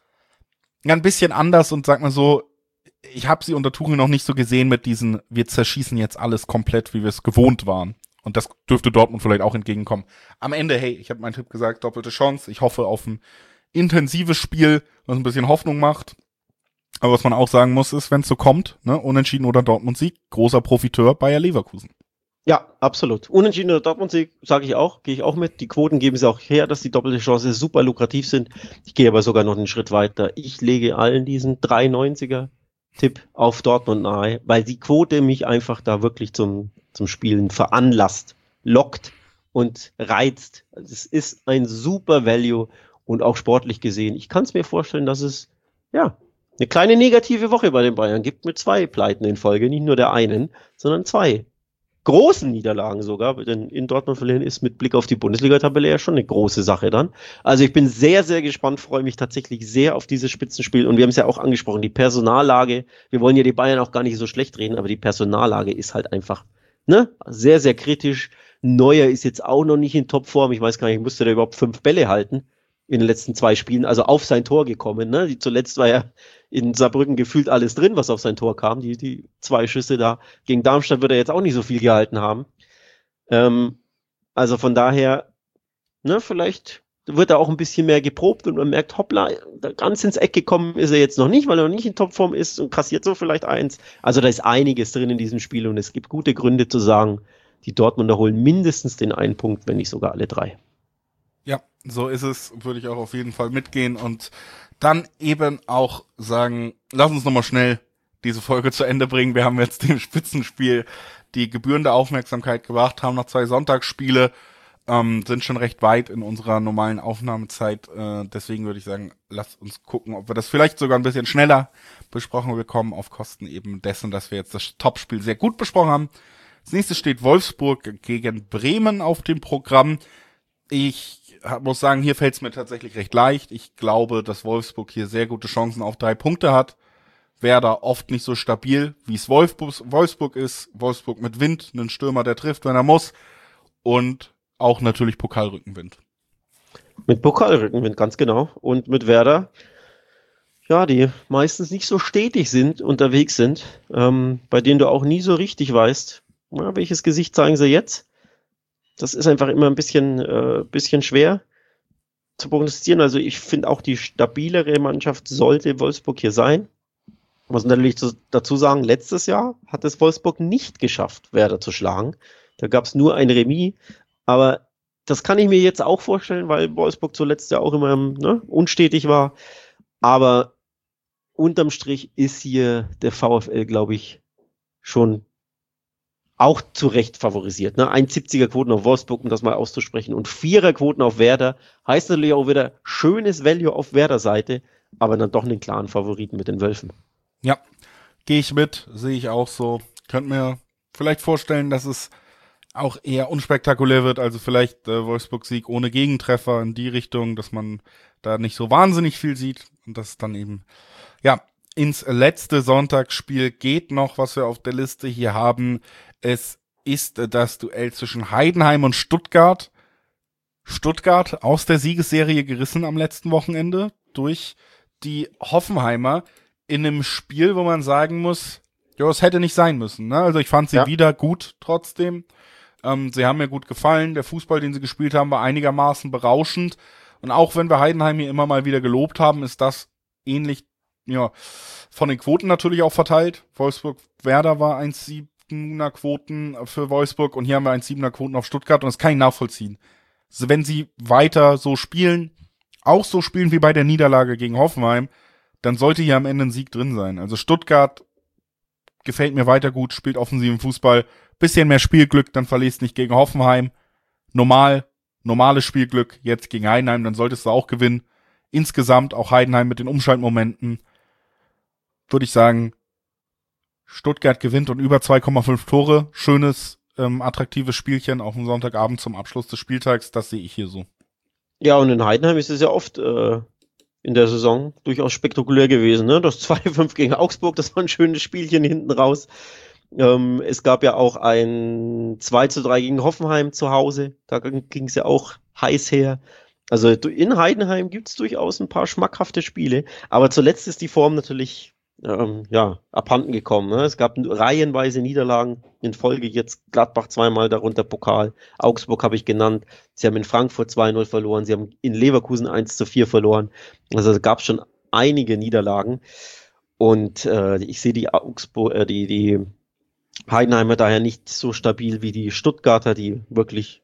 ja ein bisschen anders und sag mal so, ich habe sie unter Tuchel noch nicht so gesehen mit diesen, wir zerschießen jetzt alles komplett, wie wir es gewohnt waren. Und das dürfte Dortmund vielleicht auch entgegenkommen. Am Ende, hey, ich habe meinen Tipp gesagt, doppelte Chance. Ich hoffe auf ein intensives Spiel, was ein bisschen Hoffnung macht. Aber was man auch sagen muss, ist, wenn es so kommt, ne, Unentschieden oder Dortmund-Sieg, großer Profiteur Bayer Leverkusen. Ja, absolut. Unentschieden oder Dortmund-Sieg, sage ich auch, gehe ich auch mit. Die Quoten geben es auch her, dass die doppelte Chance super lukrativ sind. Ich gehe aber sogar noch einen Schritt weiter. Ich lege allen diesen drei neunziger Tipp auf Dortmund nahe, weil die Quote mich einfach da wirklich zum, zum Spielen veranlasst, lockt und reizt. Es ist ein super Value und auch sportlich gesehen. Ich kann es mir vorstellen, dass es ja eine kleine negative Woche bei den Bayern gibt mit zwei Pleiten in Folge, nicht nur der einen, sondern zwei großen Niederlagen sogar, denn in Dortmund verlieren ist mit Blick auf die Bundesliga-Tabelle ja schon eine große Sache dann. Also ich bin sehr, sehr gespannt, freue mich tatsächlich sehr auf dieses Spitzenspiel und wir haben es ja auch angesprochen, die Personallage, wir wollen ja die Bayern auch gar nicht so schlecht reden, aber die Personallage ist halt einfach ne, sehr, sehr kritisch. Neuer ist jetzt auch noch nicht in Topform, ich weiß gar nicht, musste der überhaupt fünf Bälle halten in den letzten zwei Spielen, also auf sein Tor gekommen. Ne? Die, zuletzt war ja in Saarbrücken gefühlt alles drin, was auf sein Tor kam. Die, die zwei Schüsse da gegen Darmstadt wird er jetzt auch nicht so viel gehalten haben. Ähm, also von daher, ne, vielleicht wird er auch ein bisschen mehr geprobt und man merkt, hoppla, ganz ins Eck gekommen ist er jetzt noch nicht, weil er noch nicht in Topform ist und kassiert so vielleicht eins. Also da ist einiges drin in diesem Spiel und es gibt gute Gründe zu sagen, die Dortmunder holen mindestens den einen Punkt, wenn nicht sogar alle drei. Ja, so ist es, würde ich auch auf jeden Fall mitgehen und dann eben auch sagen, lass uns nochmal schnell diese Folge zu Ende bringen. Wir haben jetzt dem Spitzenspiel die gebührende Aufmerksamkeit gebracht, haben noch zwei Sonntagsspiele, ähm, sind schon recht weit in unserer normalen Aufnahmezeit. Äh, deswegen würde ich sagen, lasst uns gucken, ob wir das vielleicht sogar ein bisschen schneller besprochen bekommen, auf Kosten eben dessen, dass wir jetzt das Topspiel sehr gut besprochen haben. Als nächstes steht Wolfsburg gegen Bremen auf dem Programm. Ich muss sagen, hier fällt es mir tatsächlich recht leicht. Ich glaube, dass Wolfsburg hier sehr gute Chancen auf drei Punkte hat. Werder oft nicht so stabil, wie es Wolfsburg ist. Wolfsburg mit Wind, einen Stürmer, der trifft, wenn er muss. Und auch natürlich Pokalrückenwind. Mit Pokalrückenwind, ganz genau. Und mit Werder, ja, die meistens nicht so stetig sind, unterwegs sind, ähm, bei denen du auch nie so richtig weißt, ja, welches Gesicht zeigen sie jetzt. Das ist einfach immer ein bisschen, äh, bisschen schwer zu prognostizieren. Also ich finde auch die stabilere Mannschaft sollte Wolfsburg hier sein. Muss natürlich dazu sagen, letztes Jahr hat es Wolfsburg nicht geschafft, Werder zu schlagen. Da gab es nur ein Remis. Aber das kann ich mir jetzt auch vorstellen, weil Wolfsburg zuletzt ja auch immer ne, unstetig war. Aber unterm Strich ist hier der VfL, glaube ich, schon auch zu Recht favorisiert. Ne? eins Komma siebziger Quoten auf Wolfsburg, um das mal auszusprechen. Und Vierer Quoten auf Werder. Heißt natürlich auch wieder schönes Value auf Werder-Seite, aber dann doch einen klaren Favoriten mit den Wölfen. Ja, gehe ich mit, sehe ich auch so. Könnt mir vielleicht vorstellen, dass es auch eher unspektakulär wird, also vielleicht äh, Wolfsburg-Sieg ohne Gegentreffer in die Richtung, dass man da nicht so wahnsinnig viel sieht und das dann eben, ja, ins letzte Sonntagsspiel geht noch, was wir auf der Liste hier haben. Es ist äh, das Duell zwischen Heidenheim und Stuttgart. Stuttgart aus der Siegesserie gerissen am letzten Wochenende durch die Hoffenheimer in einem Spiel, wo man sagen muss, ja, es hätte nicht sein müssen. Ne? Also ich fand sie ja. wieder gut trotzdem. Ähm, sie haben mir gut gefallen. Der Fußball, den sie gespielt haben, war einigermaßen berauschend. Und auch wenn wir Heidenheim hier immer mal wieder gelobt haben, ist das ähnlich, ja, von den Quoten natürlich auch verteilt. Wolfsburg-Werder war eins Komma siebener Quoten für Wolfsburg und hier haben wir eins Komma siebener Quoten auf Stuttgart und das kann ich nachvollziehen. Also wenn sie weiter so spielen, auch so spielen wie bei der Niederlage gegen Hoffenheim, dann sollte hier am Ende ein Sieg drin sein. Also Stuttgart gefällt mir weiter gut, spielt offensiven Fußball, bisschen mehr Spielglück, dann verlierst nicht gegen Hoffenheim. Normal, normales Spielglück, jetzt gegen Heidenheim, dann solltest du auch gewinnen. Insgesamt auch Heidenheim mit den Umschaltmomenten, würde ich sagen, Stuttgart gewinnt und über zwei Komma fünf Tore. Schönes, ähm, attraktives Spielchen auf dem Sonntagabend zum Abschluss des Spieltags, das sehe ich hier so. Ja, und in Heidenheim ist es ja oft äh, in der Saison durchaus spektakulär gewesen. Ne? Das zwei fünf gegen Augsburg, das war ein schönes Spielchen hinten raus. Ähm, es gab ja auch ein zwei zu drei gegen Hoffenheim zu Hause. Da ging es ja auch heiß her. Also in Heidenheim gibt es durchaus ein paar schmackhafte Spiele. Aber zuletzt ist die Form natürlich ähm, ja, abhanden gekommen. Ne? Es gab reihenweise Niederlagen in Folge. Jetzt Gladbach zweimal, darunter Pokal. Augsburg habe ich genannt. Sie haben in Frankfurt zwei null verloren. Sie haben in Leverkusen eins zu vier verloren. Also es gab schon einige Niederlagen. Und äh, ich sehe die Augsburg, äh, die, die Heidenheimer daher nicht so stabil wie die Stuttgarter, die wirklich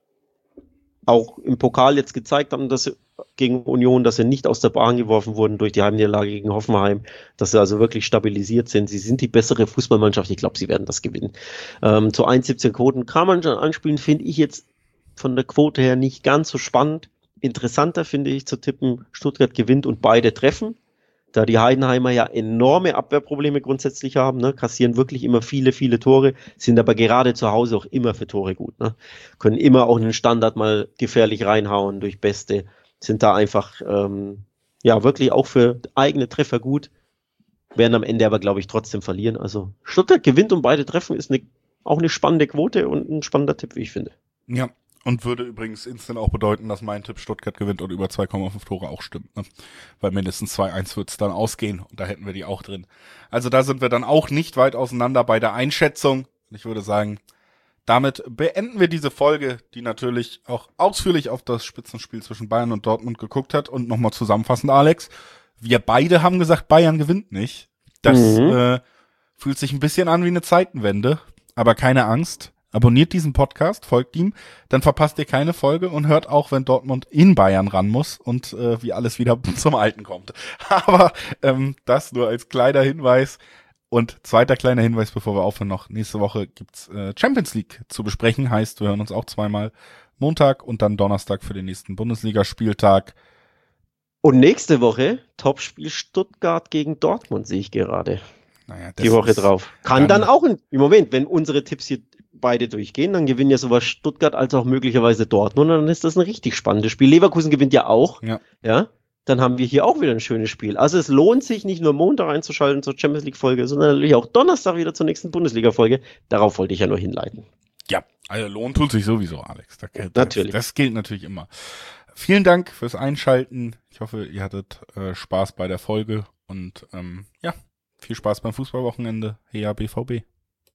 auch im Pokal jetzt gezeigt haben, dass sie gegen Union, dass sie nicht aus der Bahn geworfen wurden durch die Heimniederlage gegen Hoffenheim, dass sie also wirklich stabilisiert sind. Sie sind die bessere Fußballmannschaft. Ich glaube, sie werden das gewinnen. Ähm, zu eins Komma siebzehn Quoten kann man schon anspielen, finde ich jetzt von der Quote her nicht ganz so spannend. Interessanter finde ich zu tippen, Stuttgart gewinnt und beide treffen. Da die Heidenheimer ja enorme Abwehrprobleme grundsätzlich haben, ne, kassieren wirklich immer viele, viele Tore, sind aber gerade zu Hause auch immer für Tore gut, ne, können immer auch einen Standard mal gefährlich reinhauen durch Beste, sind da einfach, ähm, ja, wirklich auch für eigene Treffer gut, werden am Ende aber, glaube ich, trotzdem verlieren. Also Stuttgart gewinnt und beide treffen, ist eine, auch eine spannende Quote und ein spannender Tipp, wie ich finde. Ja. Und würde übrigens instant auch bedeuten, dass mein Tipp Stuttgart gewinnt und über zwei Komma fünf Tore auch stimmt. Ne? Weil mindestens zwei eins wird es dann ausgehen und da hätten wir die auch drin. Also da sind wir dann auch nicht weit auseinander bei der Einschätzung. Ich würde sagen, damit beenden wir diese Folge, die natürlich auch ausführlich auf das Spitzenspiel zwischen Bayern und Dortmund geguckt hat. Und nochmal zusammenfassend, Alex, wir beide haben gesagt, Bayern gewinnt nicht. Das mhm. äh, fühlt sich ein bisschen an wie eine Zeitenwende, aber keine Angst. Abonniert diesen Podcast, folgt ihm, dann verpasst ihr keine Folge und hört auch, wenn Dortmund in Bayern ran muss und äh, wie alles wieder zum Alten kommt. Aber ähm, das nur als kleiner Hinweis. Und zweiter kleiner Hinweis, bevor wir aufhören noch. Nächste Woche gibt's äh, Champions League zu besprechen. Heißt, wir hören uns auch zweimal Montag und dann Donnerstag für den nächsten Bundesligaspieltag. Und nächste Woche Topspiel Stuttgart gegen Dortmund, sehe ich gerade. Naja, die Woche drauf. Kann dann, dann auch, im Moment, wenn unsere Tipps hier beide durchgehen, dann gewinnen ja sowohl Stuttgart als auch möglicherweise Dortmund und dann ist das ein richtig spannendes Spiel. Leverkusen gewinnt ja auch, Ja. ja, dann haben wir hier auch wieder ein schönes Spiel. Also es lohnt sich nicht nur Montag einzuschalten zur Champions League Folge, sondern natürlich auch Donnerstag wieder zur nächsten Bundesliga Folge. Darauf wollte ich ja nur hinleiten. Ja, also lohnt tut sich sowieso, Alex. Das, das, natürlich. Das gilt natürlich immer. Vielen Dank fürs Einschalten. Ich hoffe, ihr hattet äh, Spaß bei der Folge und ähm, ja, viel Spaß beim Fußballwochenende. Heya B V B.